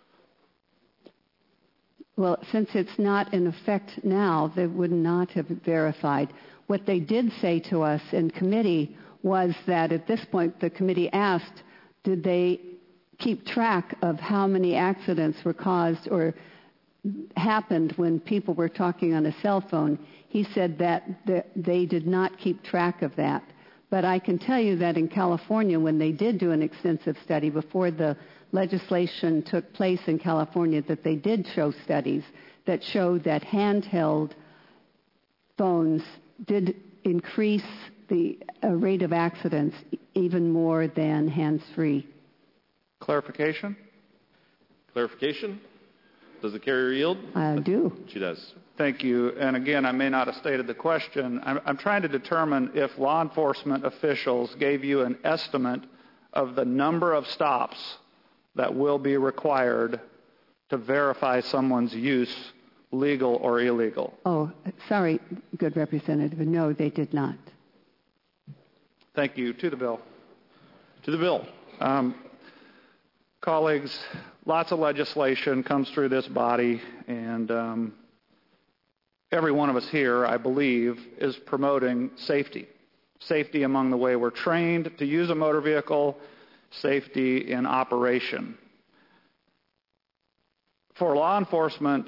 S20: Well, since it's not in effect now, they would not have verified. What they did say to us in committee was that at this point the committee asked, did they keep track of how many accidents were caused or happened when people were talking on a cell phone? He said that they did not keep track of that. But I can tell you that in California, when they did do an extensive study before the legislation took place in California, that they did show studies that showed that handheld phones did increase the uh, rate of accidents even more than hands-free.
S4: Clarification?
S1: Clarification? Does the carrier yield?
S20: I do.
S1: She does.
S4: Thank you. And again, I may not have stated the question. I'm, I'm trying to determine if law enforcement officials gave you an estimate of the number of stops that will be required to verify someone's use, legal or illegal.
S20: Oh, sorry, good representative. No, they did not.
S4: Thank you. To the bill.
S1: To the bill.
S4: Um, colleagues, lots of legislation comes through this body, and um, every one of us here, I believe, is promoting safety. Safety among the way we're trained to use a motor vehicle, safety in operation. For law enforcement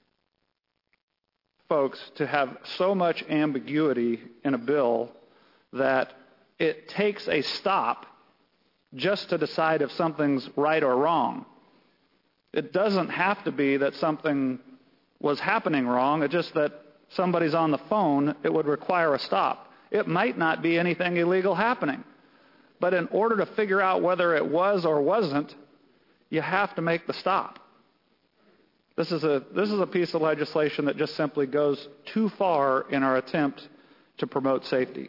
S4: folks to have so much ambiguity in a bill that it takes a stop just to decide if something's right or wrong. It doesn't have to be that something was happening wrong. It's just that somebody's on the phone, it would require a stop. It might not be anything illegal happening. But in order to figure out whether it was or wasn't, you have to make the stop. This is a, this is a piece of legislation that just simply goes too far in our attempt to promote safety.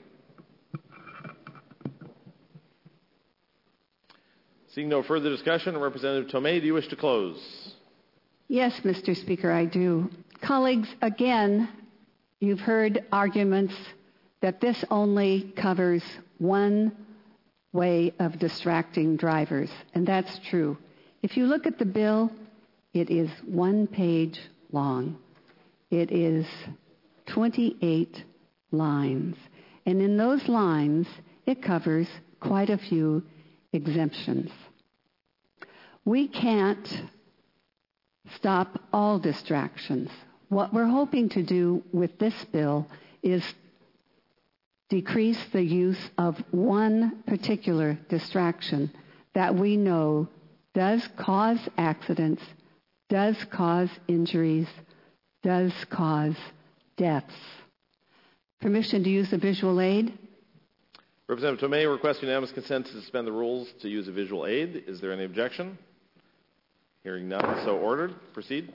S1: Seeing no further discussion, Representative Tomei, do you wish to close?
S20: Yes, Mister Speaker, I do. Colleagues, again, you've heard arguments that this only covers one way of distracting drivers, and that's true. If you look at the bill, it is one page long. It is twenty-eight lines. And in those lines, it covers quite a few exemptions. We can't stop all distractions. What we're hoping to do with this bill is decrease the use of one particular distraction that we know does cause accidents, does cause injuries, does cause deaths. Permission to use a visual aid?
S1: Representative Tomei requesting unanimous consent to suspend the rules to use a visual aid. Is there any objection? Hearing none, so ordered. Proceed.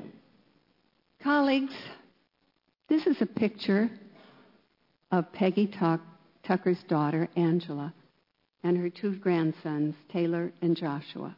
S20: Colleagues, this is a picture of Peggy Tucker's daughter, Angela, and her two grandsons, Taylor and Joshua.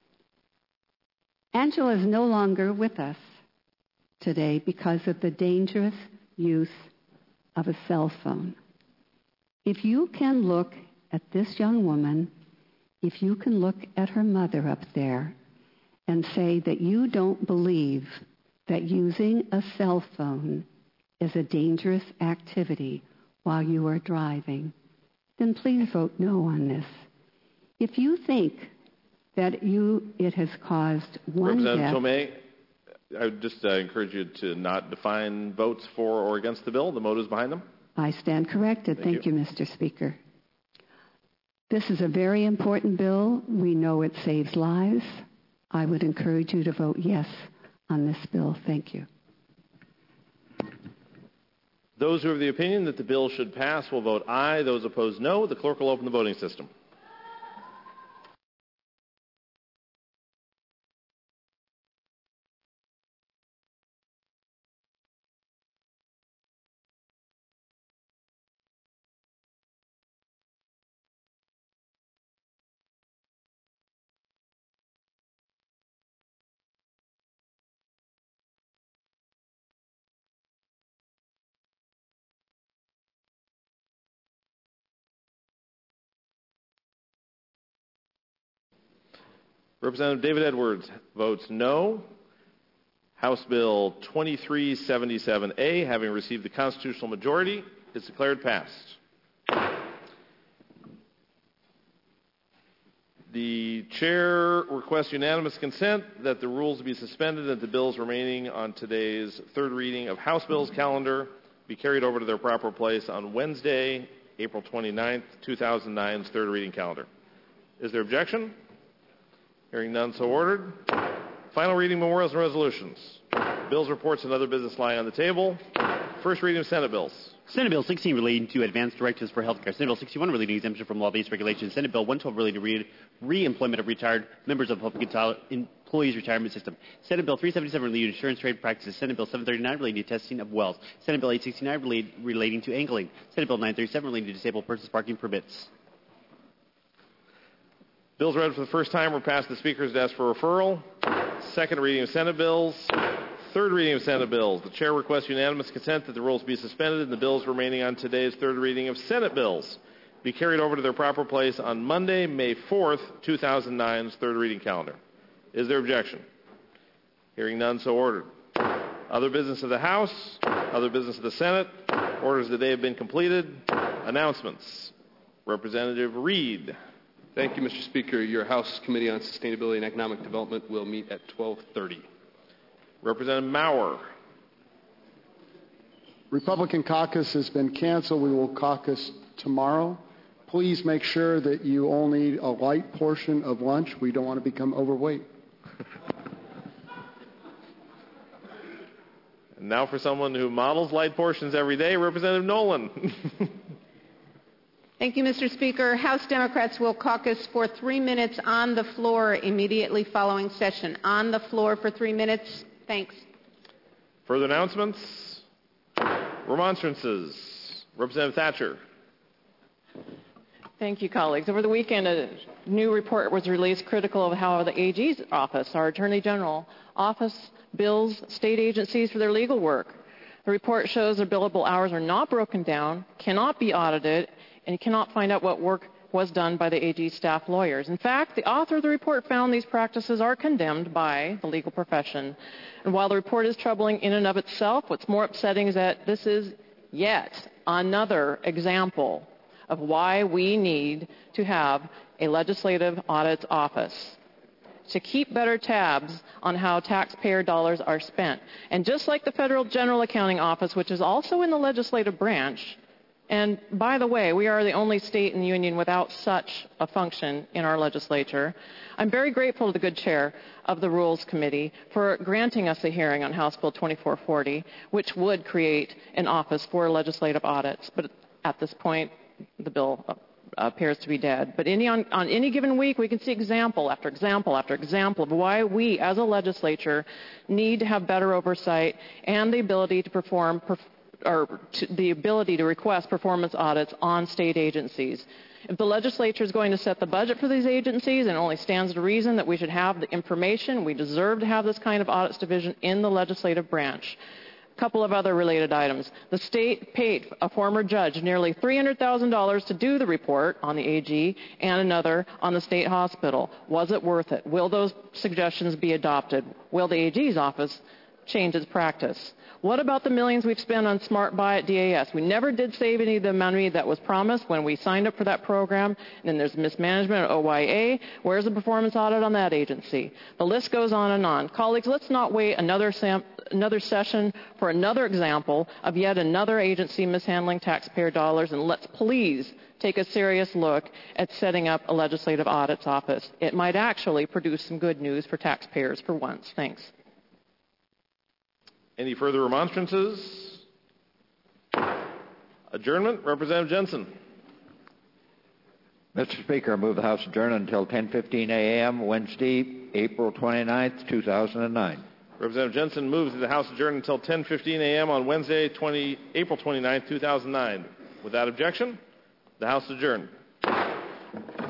S20: Angela is no longer with us today because of the dangerous use of a cell phone. If you can look at this young woman, if you can look at her mother up there and say that you don't believe that using a cell phone is a dangerous activity while you are driving, then please vote no on this. If you think that you it has caused one
S1: Representative
S20: death...
S1: Tomei, I would just uh, encourage you to not define votes for or against the bill, the motives behind them.
S20: I stand corrected.
S1: Thank
S20: Thank you, Mister Speaker. This is a very important bill. We know it saves lives. I would encourage you to vote yes on this bill. Thank you.
S1: Those who are of the opinion that the bill should pass will vote aye. Those opposed, no. The clerk will open the voting system. Representative David Edwards votes no. House Bill twenty-three seventy-seven A, having received the constitutional majority, is declared passed. The chair requests unanimous consent that the rules be suspended and that the bills remaining on today's third reading of House Bills calendar be carried over to their proper place on Wednesday, April twenty-ninth, two thousand nine's third reading calendar. Is there objection? Hearing none, so ordered. Final reading memorials and resolutions. Bills, reports, and other business lie on the table. First reading of Senate bills.
S11: Senate Bill sixteen relating to advanced directives for health care. Senate Bill sixty-one relating to exemption from law-based regulations. Senate Bill one twelve relating to re- re-employment of retired members of public employees retirement system. Senate Bill three seventy-seven relating to insurance trade practices. Senate Bill seven thirty-nine relating to testing of wells. Senate Bill eight sixty-nine relate- relating to angling. Senate Bill nine thirty-seven relating to disabled persons parking permits.
S1: Bills read for the first time were passed to the Speaker's desk for referral. Second reading of Senate bills. Third reading of Senate bills. The Chair requests unanimous consent that the rules be suspended and the bills remaining on today's third reading of Senate bills be carried over to their proper place on Monday, May fourth, two thousand nine's third reading calendar. Is there objection? Hearing none, so ordered. Other business of the House, other business of the Senate, orders of the day have been completed. Announcements. Representative Reed.
S6: Thank you, Mister Speaker. Your House Committee on Sustainability and Economic Development will meet at twelve thirty.
S1: Representative Maurer.
S22: Republican caucus has been canceled. We will caucus tomorrow. Please make sure that you only eat a light portion of lunch. We don't want to become overweight.
S1: And now for someone who models light portions every day, Representative Nolan.
S3: Thank you, Mister Speaker. House Democrats will caucus for three minutes on the floor immediately following session. On the floor for three minutes. Thanks.
S1: Further announcements? Remonstrances. Representative Thatcher.
S13: Thank you, colleagues. Over the weekend, a new report was released critical of how the A G's office, our Attorney General office, bills state agencies for their legal work. The report shows their billable hours are not broken down, cannot be audited, and you cannot find out what work was done by the A G staff lawyers. In fact, the author of the report found these practices are condemned by the legal profession. And while the report is troubling in and of itself, what's more upsetting is that this is yet another example of why we need to have a legislative audit office to keep better tabs on how taxpayer dollars are spent. And just like the Federal General Accounting Office, which is also in the legislative branch, and by the way, we are the only state in the union without such a function in our legislature. I'm very grateful to the good chair of the Rules Committee for granting us a hearing on House Bill twenty-four forty, which would create an office for legislative audits. But at this point, the bill appears to be dead. But any, on, on any given week, we can see example after example after example of why we, as a legislature, need to have better oversight and the ability to perform perf- or to the ability to request performance audits on state agencies. If the legislature is going to set the budget for these agencies, and it only stands to reason that we should have the information, we deserve to have this kind of audits division in the legislative branch. A couple of other related items. The state paid a former judge nearly three hundred thousand dollars to do the report on the A G and another on the state hospital. Was it worth it? Will those suggestions be adopted? Will the A G's office change its practice? What about the millions we've spent on Smart Buy at D A S? We never did save any of the money that was promised when we signed up for that program. And then there's mismanagement at O Y A. Where's the performance audit on that agency? The list goes on and on. Colleagues, let's not wait another, sam- another session for another example of yet another agency mishandling taxpayer dollars, and let's please take a serious look at setting up a legislative audits office. It might actually produce some good news for taxpayers for once. Thanks.
S1: Any further remonstrances? Adjournment. Representative Jensen.
S7: Mister Speaker, I move the House adjourn until ten fifteen a.m. Wednesday, April twenty-ninth, two thousand nine.
S1: Representative Jensen moves that the House adjourn until ten fifteen a.m. on Wednesday, April twenty-ninth, two thousand nine. Without objection, the House adjourned.